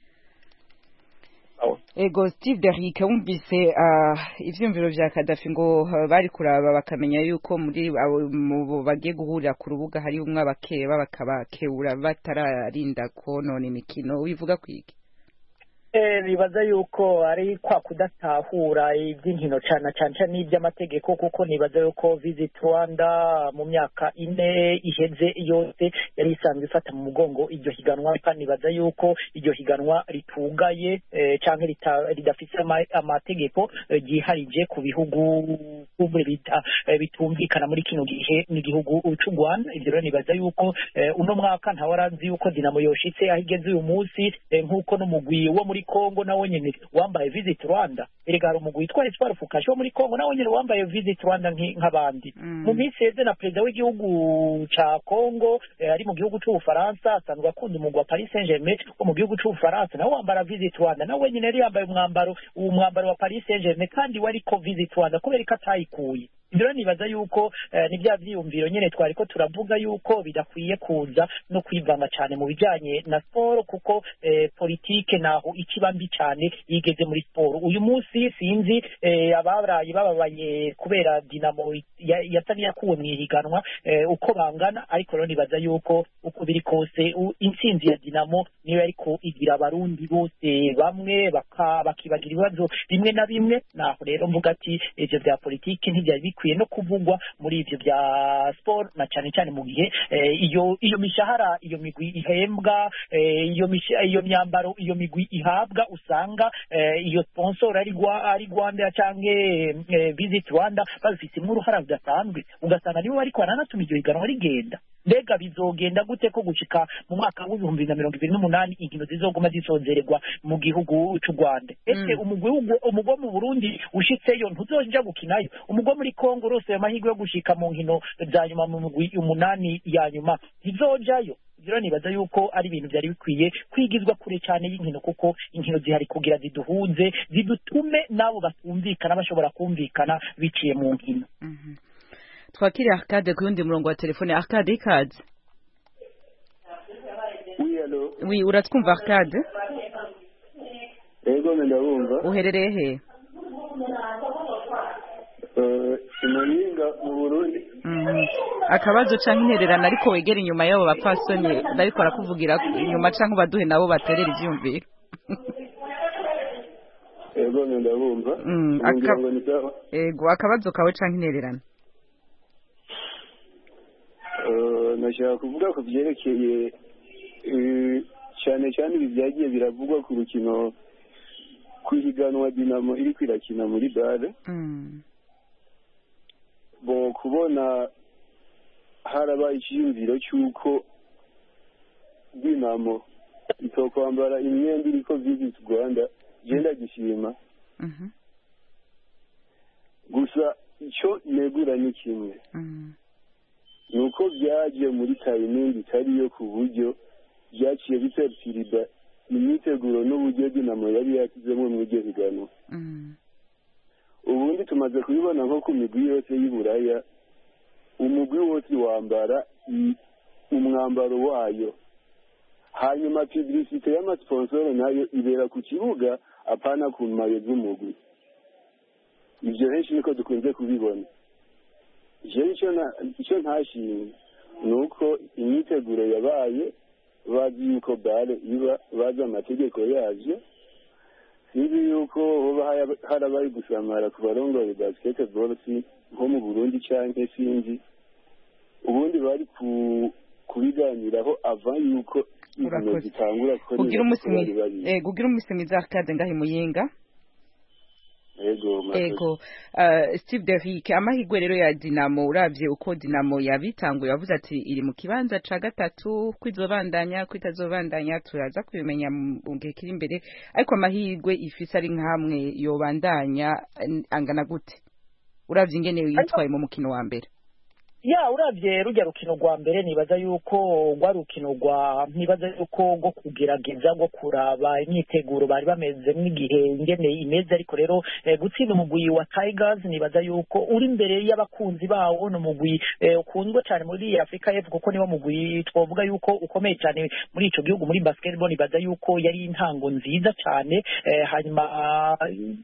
Ego Steve Derrick wumvise uh, ivyumviro vya Kadafi ngo uh, bari kuraba bakamenya yuko muri uh, bagiye guhurira ku rubuga hari umwe abakeba bakabakebura batararinda konona imikino wivuga kwiki? Eh nibaza yuko ari kwa kudatahura iby'inkino cyane cyane n'iby'amategeko kuko nibaza yuko Visit Rwanda mu myaka ine iheze yose yari isanzwe ifata mu mugongo iryo higanwa kandi nibaza yuko iryo higanwa ritugaye eh, cyangwa ridafite amategeko giharije ku bihugu kubure bita eh, bitumvikana muri kino gihe n'igihugu cy'u Rwanda. Ibyo rero nibaza yuko eh, uno mwaka ntawarazi yuko Dinamo yoshitse ahigeze uyu munsi eh, nkuko no mugwi wo muri Kongo nawo nyene wambaye Visit Rwanda erega hari umugwi witwa Espoir Fukashi wo muri Kongo nawo nyene wambaye Visit Rwanda nk'abandi mm. mu minsi yeze na perezida w'igihugu ca Kongo eh, ari mu gihugu cy'u Faransa asanzwe akunda umugwi wa Paris Saint-Germain wo mu gihugu cy'u Faransa nawo wambara Visit Rwanda nawe nyene yari yambaye umwambaro uwo mwambaro wa Paris Saint-Germain kandi wari ko Visit Rwanda kubera ko atayikuye. Ibyo nibaza yuko eh, ni bya vyiyumviro nyene twari ko turavuga yuko bidakwiye kuza no kwivanga cyane mu bijanye na sport kuko eh, politike naho ikibambi cyane yigeze muri sport. Uyu munsi sinzi eh, abarayi bababaye kubera Dinamo yatani yakuwe mu higanwa eh, uko bangana ariko rero nibaza yuko uko biri kose intsinzi ya Dinamo niyo ariko igira abarundi bose bamwe bakibagira ibibazo bimwe na bimwe naho rero mvuga ati ivyo bya politike ntibyari bikwiye no kuvugwa muri ivyo bya sport na cyane cyane mu gihe eh, iyo iyo mishahara iyo migwi ihembwa eh, iyo iyo myambaro iyo migwi ihabwa usanga eh, iyo sponsor ari gwa ari Rwanda cyangwa eh, Visit Rwanda bafite uruhara rudasanzwe ugasanga nibo bari kwanatuma iryo higanwa rigenda. Mbega bizogenda gute ko gushika mu mwaka w'ibihumbi na mirongo ibiri n'umunani inkino zizoguma zisozererwa mu gihugu cy'u Rwanda? Ese umugwi umugwa mu Burundi ushitseyo ntuzoja gukinayo umugwa muri Kongo rose ya mahirwe yo gushika mu nkino za nyuma mu mugwi umunani ya nyuma izojayo? Zero nibaza yuko ari ibintu byari bikwiye kwigizwa kure cyane y'inkino kuko inkino zihari kugira ziduhuze zidutume nabo batumvikana bashobora kumvikana biciye mu nkino. Mhm. Twakiri Arcade ku yundi murongo wa telefone. Arcade ikaze. Oui allo. Oui uratwumva Arcade? Ego ndabumva. Uherereye he? Eh Imuringa mu Burundi. Mhm. Akabazo canke intererana ariko wegera inyuma yabo bapfasoni bariko barakuvugira inyuma canke baduhe nabo baterera ivyumviro. Ego ndabumva. Mm, ego akabazo kawe canke intererana. Eh nashaka kuvuga ko byerekeye cyane cyane ibyagiye biravugwa ku rukino kwihiganwa Dinamo iri kwirakina muri Bale. Mm. Bo kubona harabaye icyumviro cy'uko Dinamo itokwambara imyenda iriko Visit Rwanda genda gishima. Mhm. Gusa icyo negura ni kimwe. Mhm. Nuko byaje muri timing itariyo ku buryo byaciye biterfirida imiteguro n'uburyo Dinamo yari yakizemo mu gihe higano. Mhm. Ubundi tumaze kubibona nko ku migwi yose y'Iburaya umugwi wose wambara umwambaro wayo hanyuma publicité y'amasponsor nayo ibera ku kibuga apana ku mayo z'umugwi. Ivyo henshi niko dukunze kubibona. Je icyo na icyo ntashimye nuko imyiteguro yabaye bazi yuko Bale iba baza amategeko yaje sinzi yuko hoba harabaye gusamara ku barongoye basketball si nko mu Burundi canke sinzi ubundi bari ku kubiganiraho ava yuko ibintu bitangura ko kugira umusimi eh kugira umusimi za Arcade ngahe muyinga. Ego ego uh, Steve Derrick amahigwe rero ya Dinamo uravye uko Dinamo yabitanguye yavuze ati iri mu kibanza ca gatatu kwizobandanya kwitazobandanya turaza kubimenya mu gihe kiri imbere ariko amahigwe ifise ari nkamwe yobandanya angana gute uravye ingene yitwaye mu mukino wa mbere? ya uravye rujya rukino rwa mbere nibaza yuko rwa rukino rwa nibaza yuko rwo kugerageza rwo kuraba imyiteguro bari bameze nk'igihe ingene imeze ariko rero eh, gutsinda umugwi wa Tigers nibaza yuko uri imbere y'abakunzi bawo no mugwi eh, ukundwa cyane muri Afrika y'Epfo kuko niwo mugwi twovuga yuko ukomeye cyane muri ico gihugu muri basketball nibaza yuko yari intango nziza cyane eh, hanyuma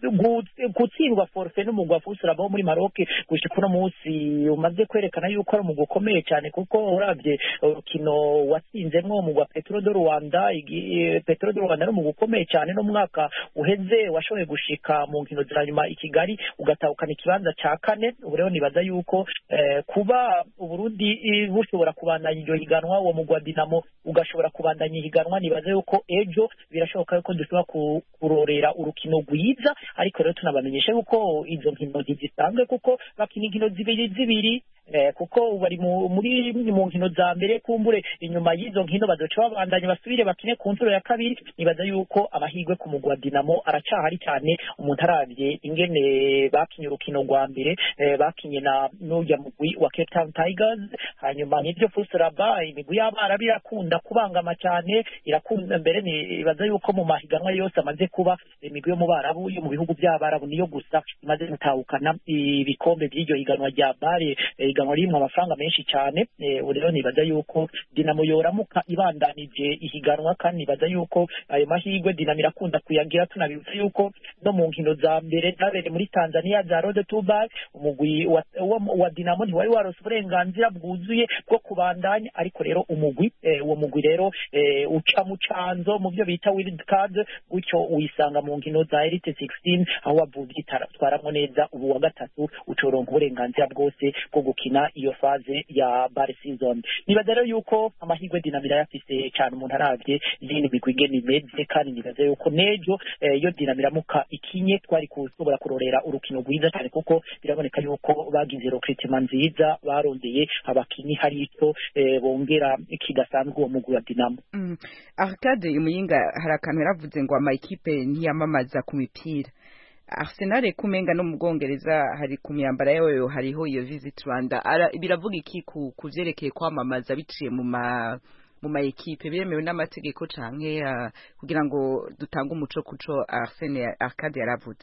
uh, gutsindwa forfait n'umugwi wa Fusrabo muri Maroc gushika kuno munsi umaze kwerekana yuko ari umugwi ukomeye cyane kuko uravye urukino watsinzemwo umugwi wa Petro de Rwanda Petro de Rwanda ari umugwi ukomeye cyane no mwaka uheze washoboye gushika mu nkino za nyuma i Kigali ugatahukana ikibanza ca kane ubu rero nibaza yuko eh, kuba Uburundi bushobora kubandanya iryo higanwa uwo mugwi wa Dinamo ugashobora kubandanya ihiganwa nibaza yuko ejo birashoboka yuko dushobora kurorera urukino rwiza ariko rero tunabamenyesha yuko izo nkino zisanzwe kuko bakina inkino zibiri zibiri eh, kuko bari muri mu nkino za mbere kumbure inyuma y'izo nkino bazoca babandanya basubire bakine ku nshuro ya kabiri nibaza yuko amahirwe ku mugwi wa Dinamo aracahari cyane umuntu aravye ingene bakinye urukino rwa mbere eh, bakinye na n'urya mugwi wa Cape Town Tigers hanyuma nivyo Fusraba imigwi y'abara birakunda kubangama cyane irakunda mbere nibaza yuko mu mahiganwa yose amaze kuba imigwi yo mu Barabu yo mu bihugu by'Abarabu niyo gusa imaze gutahukana ibikombe by'iryo higanwa rya bare higanwa rimwe amafaranga menshi cyane rero nibaza yuko Dinamo yoramuka ibandanije ihiganwa kandi nibaza yuko ayo mahirwe Dinamo irakunda kuyagira tunabibutsa yuko no mu nkino za mbere zabere muri Tanzania za Road to Bar umugwi wa, wa, wa Dinamo ntiwari warose uburenganzira bwuzuye bwo kubandanya ariko rero umugwi uwo eh, mugwi rero eh, uca mu canzo mu byo bita wild card gutyo uyisanga mu nkino za Elite sixteen aho wavuvye twaramwo neza ubu wa gatatu ucoronka uburenganzira bwose bwo gukina iyo faze ya bar season nibaza rero yuko amahirwe Dinamo yafise cyane umuntu aravye izindi migwi ingene imeze kandi nibaza yuko nejo eh, iyo Dinamo iramuka ikinye twari kushobora kurorera urukino rwiza cyane kuko biraboneka yuko bagize recruitment nziza barondeye abakinyi hari icyo eh, bongera kidasanzwe uwo mugwi wa Dinamo. Mm. Arcade Imuyinga hari akantu yaravuze ngo ama equipe ntiyamamaza ku mipira. Arsenal kumenga no mu Bwongereza hari ku myambara yayo hariho iyo Visit Rwanda. Biravuga iki ku kuvyerekeye kwamamaza biciye mu ma mu ma equipe biremewe n'amategeko canke uh, kugira ngo dutange umuco kuco Arsenal Arcade yaravuze.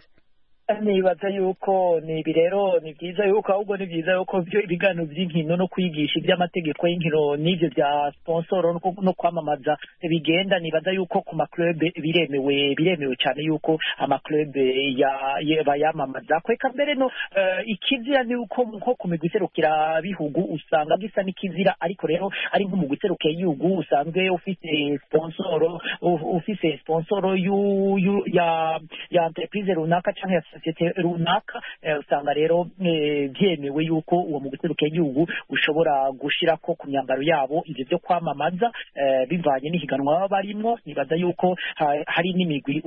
Nibaza yuko ni birero ni byiza yuko ahubwo ni byiza yuko byo ibigano by'inkino no kwigisha iby'amategeko y'inkino n'ibyo bya sponsor no, no kwamamaza bigenda nibaza yuko ku ma club biremewe biremewe cyane yuko ama club ya bayamamaza kweka mbere no uh, ikizira ni uko nko ku migwi serukira bihugu usanga gisa n'ikizira ariko rero ari nko mu guseruka y'igihugu usanzwe ufite sponsor ufite sponsor yu, yu ya ya entreprise runaka cyangwa societe runaka usanga rero byemewe yuko uwo mu guseruka y'igihugu ushobora gushira ko ku myambaro yabo ivyo byo kwamamaza bivanye n'ihiganwa barimo nibaza yuko hari n'imigwi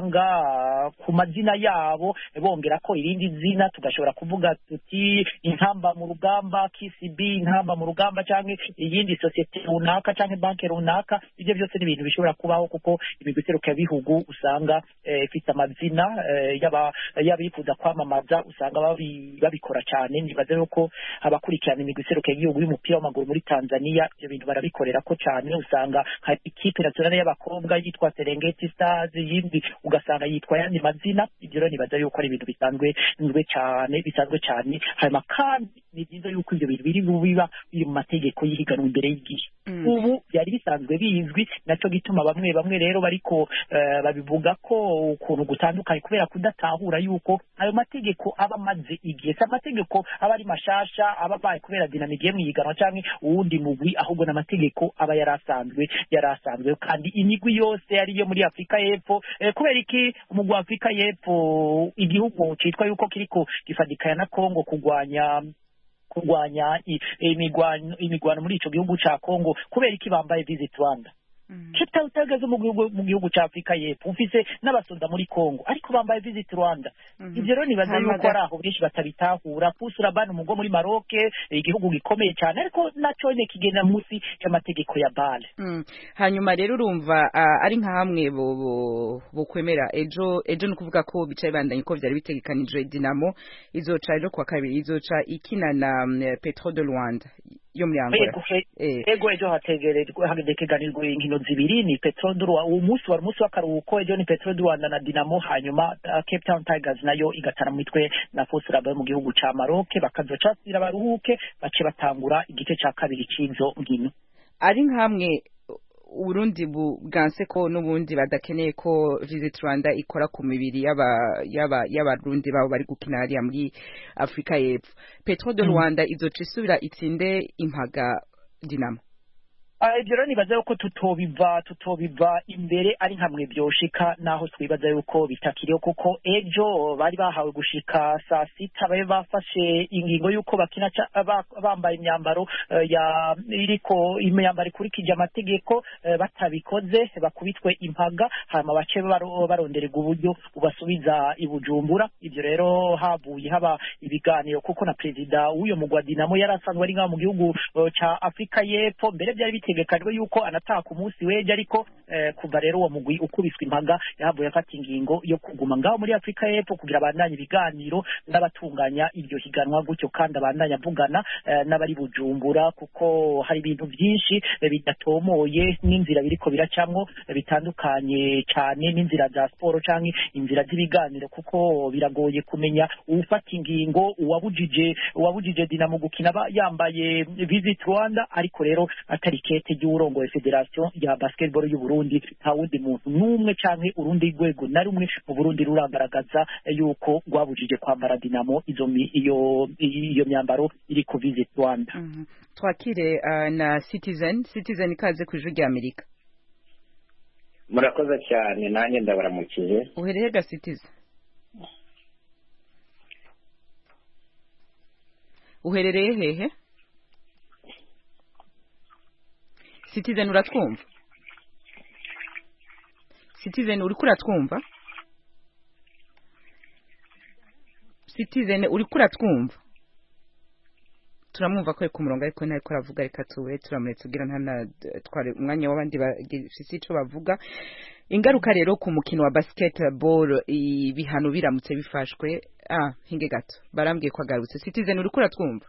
usanga ku mazina yabo bongera ko irindi zina tugashobora kuvuga tuti intamba mu rugamba K C B intamba mu rugamba cyangwa iyindi societe runaka cyangwa banke runaka ivyo byose ni ibintu bishobora kubaho kuko imigwi iseruka y'igihugu usanga ifite amazina yaba yabifuza kwamamaza usanga babikora cyane nibaze yuko abakurikirana imigwi iseruka y'igihugu y'umupira w'amaguru muri Tanzania ibyo bintu barabikorera ko cyane usanga hari ikipe nationale y'abakobwa yitwa Serengeti Stars yindi ugasanga yitwa yandi mazina ibyo rero nibaze yuko ari ibintu bisanzwe nzwe cyane bisanzwe cyane hanyuma kandi ni byiza yuko ibyo bintu biri biba biri mu mategeko y'ihiganwa imbere y'igihe mm. ubu byari bisanzwe bizwi naco gituma bamwe bamwe rero bariko uh, babivuga ko ukuntu gutandukanye kubera kudatahura yuko ayo mategeko aba maze igihe sa amategeko aba ari mashasha aba baye kubera dinamike mwiganwa cyangwa uwundi mugwi ahubwo n'amategeko aba yarasanzwe yarasanzwe kandi imigwi yose yari yo muri Afrika y'Epfo eh, kubera iki umugwi wa Afrika y'Epfo igihugu citwa yuko kiriko gifadikanya na Kongo kugwanya kurwanya imigwano imigwano muri ico gihugu ca Kongo kubera iki bambaye Visit Rwanda Cape Town Tigers mu gihugu mu gihugu cya Afrika y'Epfo ufise n'abasoda muri Congo ariko bambaye Visit Rwanda. Ivyo rero nibaza yuko ari aho benshi batabitahura. F U S Rabat umugo muri Maroc igihugu gikomeye cyane ariko naco ne kigenda munsi y'amategeko ya Bale. Hanyuma rero urumva ari nka hamwe bo bo kwemera ejo ejo no kuvuga ko bicaye bandanye ko vyari bitegekanijwe Dinamo izoca rero kwa kabiri izoca ikina na Petro de Luanda yo muri Angola. Ego ejo hategerejwe hagedekeganirwe inkino zibiri ni Petro de Luanda uwo munsi wa munsi w'akaruhuko ejo ni Petro de Luanda na Dinamo hanyuma uh, Cape Town Tigers nayo igatana mu mitwe na F U S Rabat mu gihugu ca Maroc bakazoca tsira baruhuke bace batangura igice ca kabiri cizo nkino. Ari nkamwe Urundi bwanse ko n'ubundi badakeneye ko Visit Rwanda ikora ku mibiri yaba yaba y'abarundi babo bari gukina hariya muri Afrika y'Epfo. Petro de Rwanda mm. izoca isubira itsinde impaga Dinamo. Ibyo rero nibaza yuko tutobiva tutobiva imbere ari nkamwe byoshika naho twibaza yuko bitakiriho kuko ejo bari bahawe gushika saa sita babe bafashe ingingo yuko bakina bambaye imyambaro uh, ya iriko imyambaro ikurikije amategeko uh, batabikoze bakubitwe impaga hama bace baronderega uburyo ubasubiza ibujumbura. Ibyo rero habuye haba ibiganiro kuko na perezida w'uyo mugwa Dinamo yarasanzwe ari ngaho mu gihugu uh, ca Afrika y'Epfo mbere byari bitegekajwe yuko anataka umunsi weje ariko eh, kuva rero uwo mugwi ukubiswe impaga yahavuye afata ingingo yo kuguma ngaho muri Afrika y'Epfo kugira abandanye ibiganiro n'abatunganya iryo higanwa gutyo kandi abandanya avugana eh, n'abari Bujumbura kuko hari ibintu byinshi eh, bidatomoye n'inzira biriko biracamwo eh, bitandukanye cyane n'inzira za sport canke inzira z'ibiganiro kuko biragoye kumenya ufata ingingo uwabujije uwabujije Dinamo gukina yambaye Visit Rwanda ariko rero atari kete y'urongoye Federation ya Basketball y'u Burundi nta wundi muntu numwe canke urundi rwego na rumwe mu Burundi ruragaragaza yuko rwabujije kwambara Dinamo izo iyo iyo myambaro iri ku Visit Rwanda. mm -hmm. Twakire uh, na Citizen Citizen ikaze ku ijwi rya Amerika. Murakoze cyane nanjye ndabaramukije. Uhereye ga Citizen Uherereye hehe? Citizen uratwumva? Citizen uri kuratwumva? Citizen uri kuratwumva? Turamwumva ko ku murongo ariko ntari ko aravuga reka tuwe turamuretse ugira ntana tware umwanya w'abandi bafise ico bavuga. Ingaruka rero ku mukino wa basketball ibihano biramutse bifashwe ah hinge gato barambwiye ko agarutse. Citizen uri kuratwumva?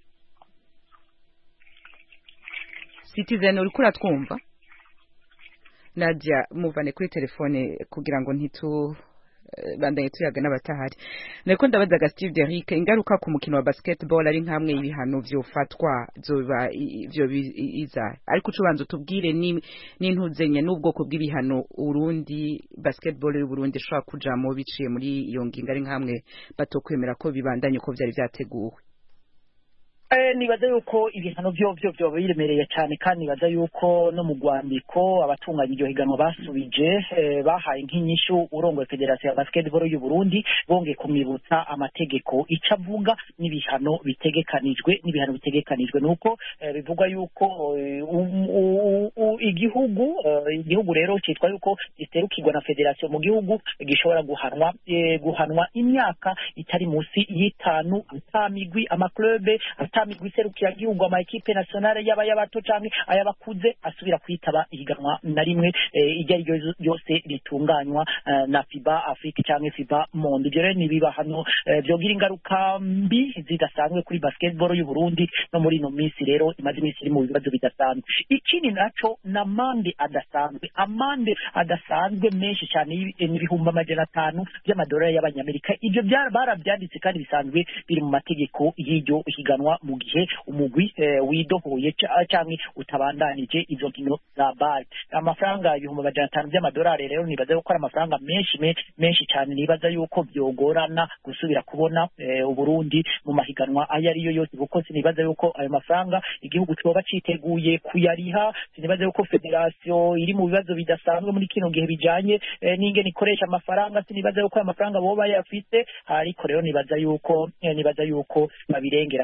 Citizen uri kuratwumva? Nadia muvane kuri telefone kugira ngo ntitu bandanye tuyaga n'abatahari. Niko ndabaza ga Steve Derrick ingaruka ku mukino wa basketball ari nkamwe ibihano vyofatwa zoba ivyo iza ariko ucubanza tubwire ni n'intuzenye n'ubwoko bw'ibihano Urundi basketball y'u Burundi shaka kujamo biciye muri iyo ngingo ari nkamwe batokwemera ko bibandanye ko vyari vyateguwe. Eh nibaza yuko ibihano byo byo byo biremereye cyane kandi nibaza yuko no mu Rwandiko abatunganya iryo higanwa basubije eh, bahaye nk'inyishu urongoye Federation ya Basketball y'u Burundi bongeye kumwibutsa amategeko icavuga n'ibihano bitegekanijwe n'ibihano bitegekanijwe nuko eh, bivuga yuko eh, um, um, um, igihugu uh, igihugu rero cyitwa yuko giterukirwa na Federation mu gihugu gishobora guhanwa eh, guhanwa imyaka itari musi y'itanu atamigwi amaklube atamigwi serukiya gihugu ama equipe nationale yaba yabato canke ayabakuze asubira kwitaba ihiganwa na rimwe ijya e, yose ritunganywa uh, na FIBA Afrique canke FIBA Monde. Ibyo rero nibiba hano byogira uh, ingaruka mbi zidasanzwe kuri basketball y'u Burundi no muri no minsi rero imaze iminsi iri mu bibazo bidasanzwe. Ikindi naco na mande adasanzwe amande adasanzwe menshi cyane n'ibihumbi amajana atanu by'amadolari y'abanyamerika. Ibyo barabyanditse kandi bisanzwe biri mu mategeko y'iryo higanwa mu gihe umugwi eh, widohoye cyangwa utabandanije izo nkino za ball. Amafaranga ibihumbi amajana atanu by'amadolari rero nibaza yuko ari amafaranga menshi menshi cyane nibaza yuko byogorana gusubira kubona eh, Uburundi mu mahiganwa ayo ariyo yose kuko sinibaza yuko ayo mafaranga igihugu cyoba citeguye kuyariha. Sinibaza yuko Federation iri mu bibazo bidasanzwe muri kino gihe bijanye eh, ninge nikoresha amafaranga. Sinibaza yuko ayo mafaranga boba yafite ariko rero nibaza yuko eh, nibaza yuko babirengera kandi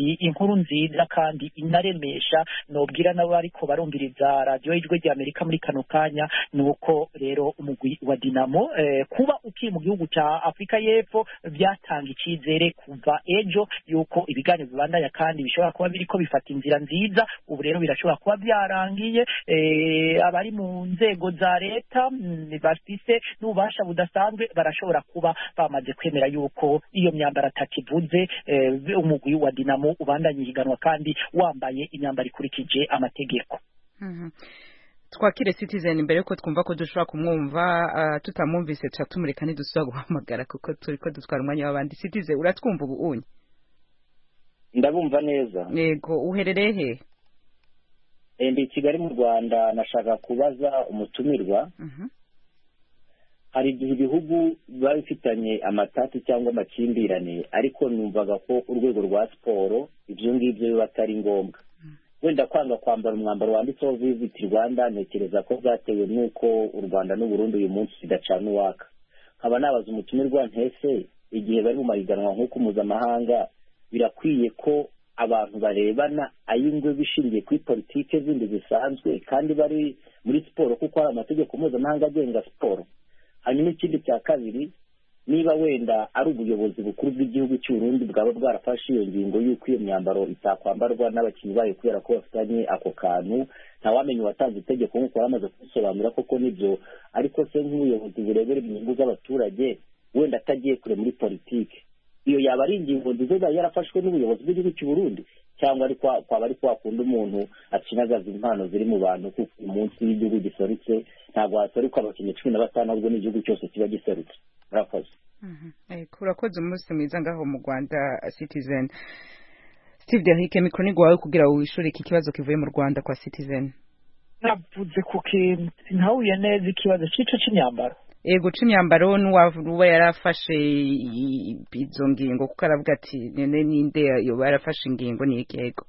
inkuru nziza kandi inaremesha nobwira nabo ariko barumviriza radio y'ijwi rya Amerika muri kano kanya nuko rero umugwi wa Dinamo eh, kuba uki mu gihugu ca Afrika y'Epfo byatanga icizere kuva ejo yuko ibiganiro bibandanya kandi bishobora kuba biriko bifata inzira nziza ubu rero birashobora kuba byarangiye eh, abari mu nzego za leta bafise n'ubasha budasanzwe barashobora kuba bamaze kwemera yuko iyo myambaro atakivuze eh, umugwi wa Dinamo ubandanye higanwa kandi wambaye imyambaro ikurikije amategeko. Mhm. Twakire Citizen imbere ko twumva ko dushobora kumwumva uh, tutamwumvise cha tumureka ntidusubira guhamagara kuko turiko dutwara umwanya w'abandi. Citizen uratwumva ubu unye? Ndabumva neza. Yego uherereye he? Ndi Kigali mu Rwanda nashaka kubaza umutumirwa. Mhm. Uh hari igihe ibihugu biba bifitanye amatati cyangwa amakimbirane ariko numvaga ko urwego rwa siporo ibyo ngibyo biba atari ngombwa wenda kwanga kwambara umwambaro wanditseho Visit Rwanda ntekereza ko byatewe n'uko u Rwanda n'u Burundi uyu munsi zidacana uwaka nkaba nabaza umutumirwa ntese igihe bari mu mahiganwa nk'uko mpuzamahanga birakwiye ko abantu barebana ayingwe bishingiye kuri politike zindi zisanzwe kandi bari muri siporo kuko hari amategeko mpuzamahanga agenga siporo. Hanyuma ikindi cya kabiri niba wenda ari ubuyobozi bukuru bw'igihugu cy'u Burundi bwaba bwarafashe iyo ngingo y'uko iyo myambaro itakwambarwa n'abakinnyi bayo kubera ko bafitanye ako kantu ntawamenya uwatanze itegeko nk'uko bamaze kubisobanura koko nibyo ariko se nk'ubuyobozi burebera inyungu z'abaturage wenda atagiye kure muri politike iyo yaba ari ingingo nziza yarafashwe n'ubuyobozi bw'igihugu cy'u Burundi cyangwa ari kwa kwaba ari kwakunda umuntu acinagaza impano ziri mu bantu kuko umunsi w'igihugu gisorutse ntabwo hasoruka abakinnyi cumi na batanu ahubwo n'igihugu cyose kiba gisorutse. Murakoze. Mhm. Eh kurakoze umunsi mwiza ngaho mu Rwanda Citizen. Steve Derrick mikro ni gwawe kugira wishuri iki kibazo kivuye mu Rwanda kwa Citizen. Navuze ku kintu ntahuye neza ikibazo c'ico c'imyambaro. Ego c'imyambaro n'uwavuruba yarafashe izo ngingo kuko aravuga ati nene ninde yo barafashe ingingo ni ikego.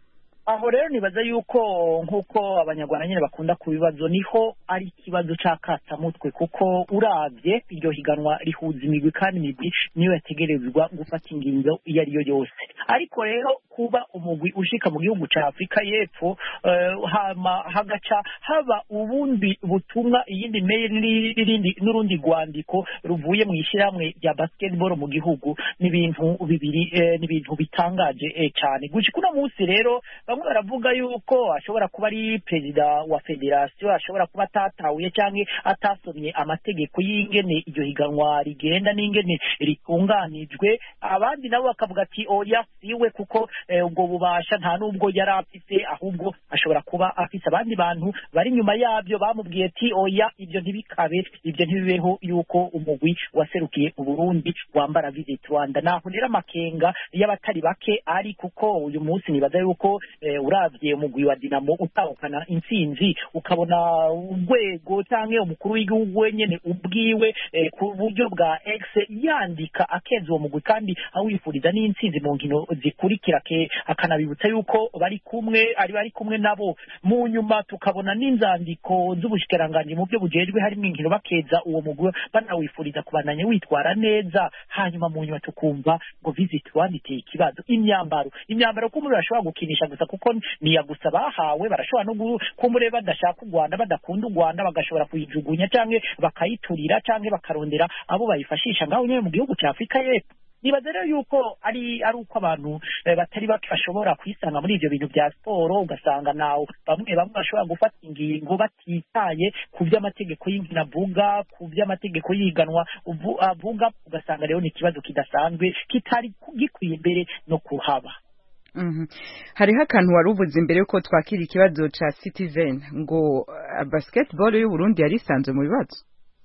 Aho rero nibaza yuko nkuko abanyarwanda nyine bakunda kubibazo niho ari ikibazo cyakatsa mutwe kuko uravye iryo higanwa rihuza imigwi kandi imigwi niyo yategerezwa gufata ingingo iyo ari yo yose ariko rero kuba umugwi ushika mu gihugu ca Afrika y'Epfo uh, hama hagaca haba ubundi butumwa iyindi mail n'irindi n'urundi rwandiko ruvuye mu ishiramwe rya basketball mu gihugu n'ibintu bibiri eh, n'ibintu bitangaje eh, cyane gushika uno munsi rero bamwe baravuga yuko ashobora kuba ari perezida wa federation ashobora kuba atatahuye cyangwa atasomye amategeko y'ingene iryo higanwa rigenda n'ingene ritunganijwe abandi nabo bakavuga ati oya siwe kuko eh, ubwo bubasha nta nubwo yari afite ahubwo ashobora kuba afite abandi bantu bari nyuma yabyo bamubwiye ati oya ibyo ntibikabe ibyo ntibibeho yuko umugwi waserukiye u Burundi wambara Visit Rwanda naho rero amakenga y'abatari bake ari kuko uyu munsi nibaza yuko eh, uravye umugwi wa Dinamo utahukana intsinzi ukabona urwego cyangwa umukuru w'igihugu wenyene ubwiwe eh, ku buryo bwa X yandika akeza uwo mugwi kandi awifuriza n'intsinzi mu nkino zikurikira ke akanabibutsa yuko bari kumwe ari bari kumwe nabo mu nyuma tukabona n'inzandiko z'ubushikiranganje mu byo bujejwe harimo inkino bakeza uwo mugwi banawifuriza kubandanya witwara neza hanyuma mu nyuma tukumva ngo Visit Rwanda iteye ikibazo imyambaro imyambaro ko muri bashobora gukinisha gusa kuko niya gusa bahawe barashobora no kumureba badashaka u Rwanda badakunda u Rwanda bagashobora kuyijugunya canke bakayiturira canke bakarondera abo bayifashisha ngaho nyene mu gihugu cya Afrika y'Epfo nibaza rero yuko ari ari uko abantu eh, batari bashobora kwisanga muri ivyo bintu bya siporo ugasanga nawo bamwe bamwe bashobora gufata ingingo batitaye ku by'amategeko y'inkino avuga ku by'amategeko yiganwa avuga ugasanga rero ni ikibazo kidasanzwe kitari gikwiye imbere no kuhaba. Mhm. Hariho akantu waruvuze imbere yuko twakira ikibazo ca Citizen ngo uh, basketball y'u Burundi yari isanzwe mu bibazo.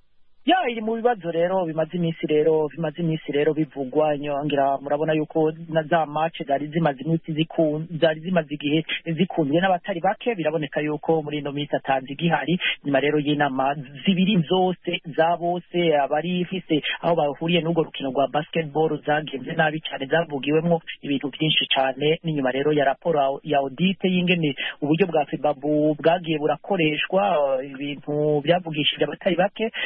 Ya iri mu bibazo rero bimaze iminsi rero bimaze iminsi rero bivugwa nyongira murabona yuko na za match zari zimaze iminsi zikunze zari zimaze igihe zikunzwe n'abatari bake biraboneka yuko muri no minsi atanze gihari nyuma rero y'inama zibiri zose za bose abari ifise aho bahuriye n'ubwo rukino rwa basketball zagenze nabi cyane zavugiwemo ibintu byinshi cyane n'inyuma rero ya raporo ya audit y'ingene uburyo bwa FIBA bwagiye burakoreshwa ibintu byavugishije abatari bake gushika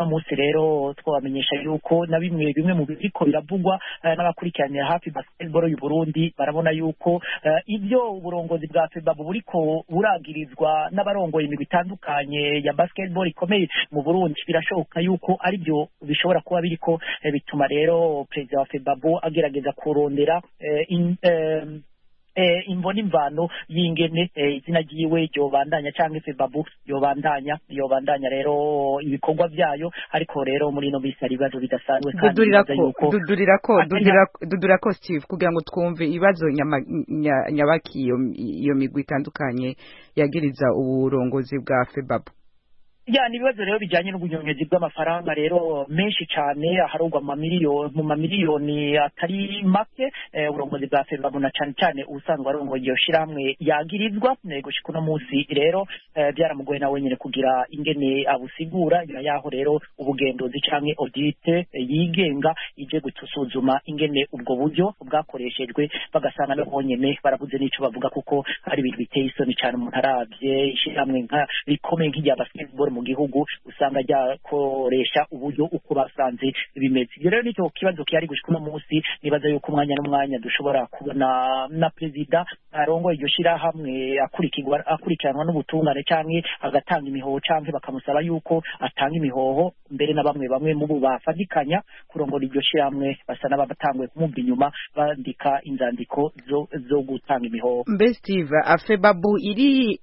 munsi rero twabamenyesha yuko na bimwe bimwe mu biriko biravugwa n'abakurikiranira hafi basketball y'u Burundi barabona yuko ibyo uburongozi bwa FEBABU buriko buragirizwa n'abarongoye imigwi itandukanye ya basketball ikomeye mu Burundi birashoboka yuko ari byo bishobora kuba biriko bituma rero perezida wa FEBABU agerageza kurondera in, um, Eh, imboni imvano y'ingene eh, izina ryiwe ryobandanya canke FEBABU yobandanya yobandanya rero ibikorwa byayo ariko rero muri no bisi ari bibazo bidasanzwe kandi dudurirako dudurirako dudurirako Steve kugira ngo twumve ibibazo nyabaki iyo iyo migwi itandukanye yagiriza uburongozi bwa FEBABU. Ya ni ibibazo rero bijanye n'ubunyonyezi bw'amafaranga rero menshi cyane aharugwa mu miliyoni mu mamiliyoni atari make uburongozi bwa FEBABU na cyane cyane usanzwe arongoye iyo shiramwe yagirizwa gushika no munsi rero byaramugoye nawe nyine kugira ingene abusigura nyuma yaho rero ubugendozi canke audit yigenga ije gutusuzuma ingene ubwo buryo bwakoreshejwe bagasanga no honyene barabuze n'ico bavuga kuko hari ibintu biteye isoni cyane umuntu aravye ishiramwe nka rikomeye nk'irya basketball mu gihugu usanga ryakoresha uburyo uko basanze bimeze. Rero nicyo kibazo kiyari gushika no munsi nibaza yuko umwanya n'umwanya dushobora kubona na president arongo iryo shira hamwe akurikirwa akurikiranwa n'ubutungane canke agatanga imihoho canke bakamusaba yuko atanga imihoho mbere na bamwe bamwe mu bafadikanya kurongora iryo shira hamwe basa n'abatanguye kumumva inyuma bandika inzandiko zo zo gutanga imihoho. Mbe Steve FEBABU iri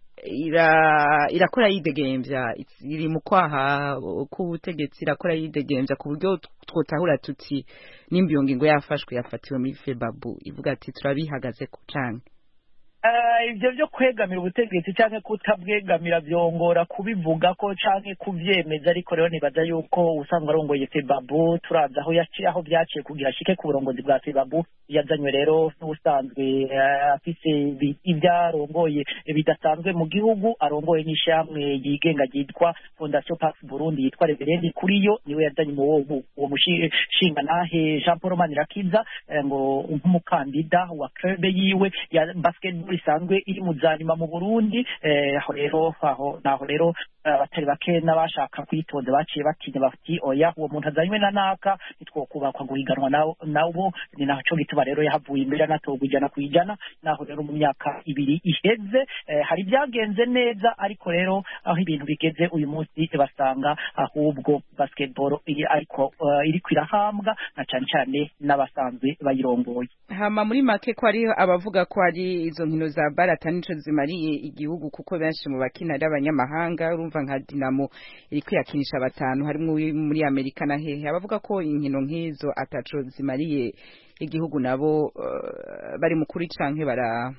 ira irakora yidegemvya iri mu kwaha k'ubutegetsi irakora yidegemvya ku buryo twotahura tuti nimbiyo ngingo yafashwe yafatiwe muri FEBABU ivuga ati turabihagaze ku canke ibyo byo kwegamira ubutegetsi cyangwa kutabwegamira byongora kubivuga ko canke kuvyemeza ariko rero nibaza yuko usanzwe arongoye FEBABU turaza aho yaciye aho byaciye kugira shike ku burongozi bwa FEBABU yazanywe rero n'ubusanzwe afise ibyarongoye bidasanzwe mu gihugu arongoye n'ishamwe yigenga yitwa Fondation Pax Burundi yitwa Reverend Kuriyo niwe yazanye mu uwo mushinga nahe Jean Paul Manirakiza ngo nk'umukandida wa club yiwe ya basketball isanzwe iri mu zanima mu Burundi aho rero aho naho rero abatari bake n'abashaka kwitonda baciye batinya bafiti oya uwo muntu azanywe na naka nitwokubakwa guhiganwa nawo ni naco gituma rero yahavuye imbere natogujana kwijana naho rero mu myaka ibiri iheze hari byagenze neza ariko rero aho ibintu bigeze uyu munsi basanga ahubwo basketball iri ariko iri kwirahambwa na cyane cyane n'abasanzwe bayirongoye. Hama muri make ko ari abavuga ko ari izo nkino za barata nico zimariye igihugu kuko benshi mu bakina ari abanyamahanga urumva nka Dinamo iri kwiyakinisha batanu harimo muri Amerika na hehe abavuga ko inkino nk'izo ataco zimariye igihugu nabo uh, bari mukuri canke bara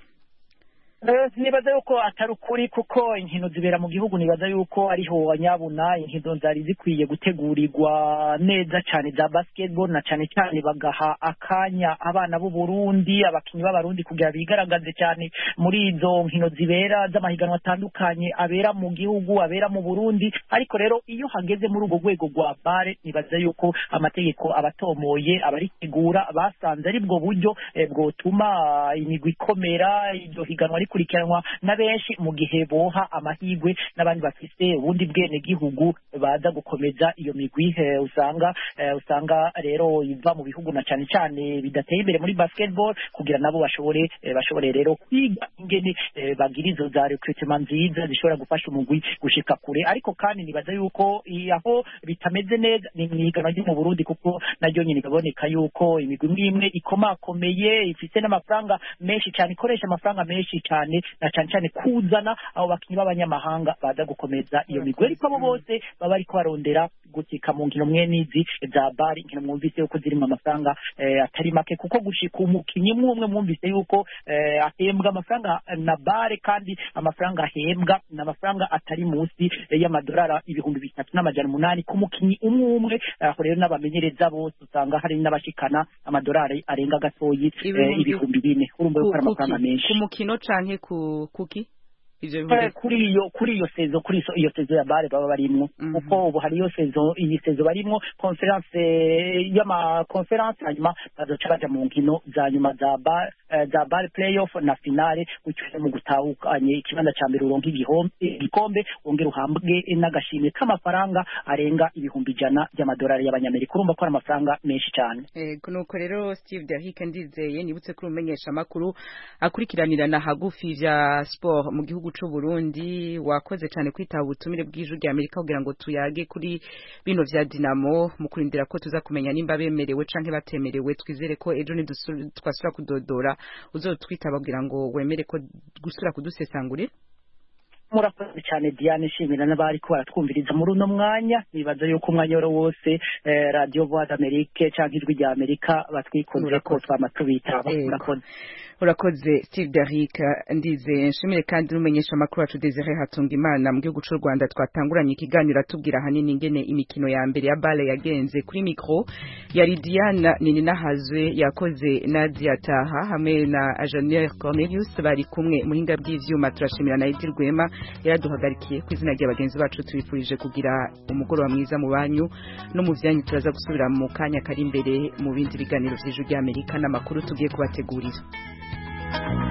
Eh nibaza yuko atari ukuri kuko inkino zibera mu gihugu nibaza yuko ariho nyabuna inkino zari zikwiye gutegurirwa neza cyane za basketball na cyane cyane bagaha akanya abana b'u Burundi abakinyi b'abarundi kugira bigaragaze cyane muri izo nkino zibera z'amahiganwa atandukanye abera mu gihugu abera mu Burundi ariko rero iyo hageze muri ubwo rwego rwa bare nibaza yuko amategeko abatomoye abaritegura basanze ari bwo buryo eh, bwotuma imigwi ikomera iryo higanwa kurikiranwa na benshi mu gihe boha amahigwe n'abandi bafise ubundi bwene gihugu baza gukomeza iyo migwi usanga eh, usanga rero iva mu bihugu na cyane cyane bidateye imbere muri basketball kugira nabo bashobore eh, bashobore rero kwiga ingene eh, bagirizo za recruitment nziza zishobora gufasha umugwi gushika kure ariko kandi nibaza yuko aho bitameze neza ni mwigana ryo mu Burundi kuko naryo nyine gaboneka yuko imigwi imwe ikomakomeye ifise n'amafaranga menshi cyane ikoresha amafaranga menshi cyane na cyane cyane kuzana abo bakinyi b'abanyamahanga baza gukomeza iyo migwi ariko abo bose baba ariko barondera gutika mu nkino mwe nizi za bari nkino mwumvise yuko zirimo amafaranga eh, atari make kuko gushika umukinyi umwe mwumvise yuko eh, ahembwa amafaranga na bare kandi amafaranga ahembwa na amafaranga atari munsi eh, y'amadolari ibihumbi bitatu n'amajana umunani ku mukinyi umwe umwe aho rero n'abamenyereza bose usanga hari n'abashikana amadolari arenga gatoyi eh, ibihumbi bine urumva yuko amafaranga menshi ku mukino canke ku kuki kuri iyo kuri iyo sezo kuri iyo sezo ya bare baba barimwo kuko ubu hari iyo sezo iyi sezo barimwo conference y'ama conference hanyuma bazoca baja mu nkino za nyuma za bar za bar playoff na finale ucyuye mu gutahukanye ikibanza ca mbere uronka igikombe wongera uhambwe n'agashimwe k'amafaranga arenga ibihumbi ijana by'amadolari y'abanyamerika urumva ko ari amafaranga menshi cyane ego nuko rero Steve Derrick ndizeye nibutse ko umenyesha makuru akurikiranirana hagufi vya sport mu gihugu c'u Burundi wakoze cyane kwitaba ubutumire bw'ijuru rya Amerika kugira ngo tuyage kuri bino vya Dinamo mu kurindira ko tuza kumenya nimba bemerewe canke batemerewe twizere ko ejo ni twasura kudodora uzotwitaba kugira ngo wemere ko gusura kudusesangurira murakoze cyane Diane shimira n'abari ko baratwumviriza muri uno mwanya nibaza yuko umwanya wose wose eh, Radio Voix d'Amérique cyangwa ijwi rya Amerika batwikunze ko twamatubita murakoze urakoze Steve Derrick ndize nshimire kandi numenyesha makuru wacu Desire Hatunga Imana mu gihugu cy'u Rwanda twatanguranye ikiganiro atubwira hanini ingene imikino ya mbere ya balle yagenze kuri micro yari Diana nini nahazwe yakoze Nadia Taha hamwe na Agenier Cornelius bari kumwe muhinga bw'ivyuma turashimira na Edir Rwema yaraduhagarikiye ku izina ry'abagenzi bacu tubifurije kugira umugoroba mwiza mu banyu no mu vyanyu turaza gusubira mu kanya kari imbere mu bindi biganiro vy'ijuru rya Amerika n'amakuru tugiye kubategurira.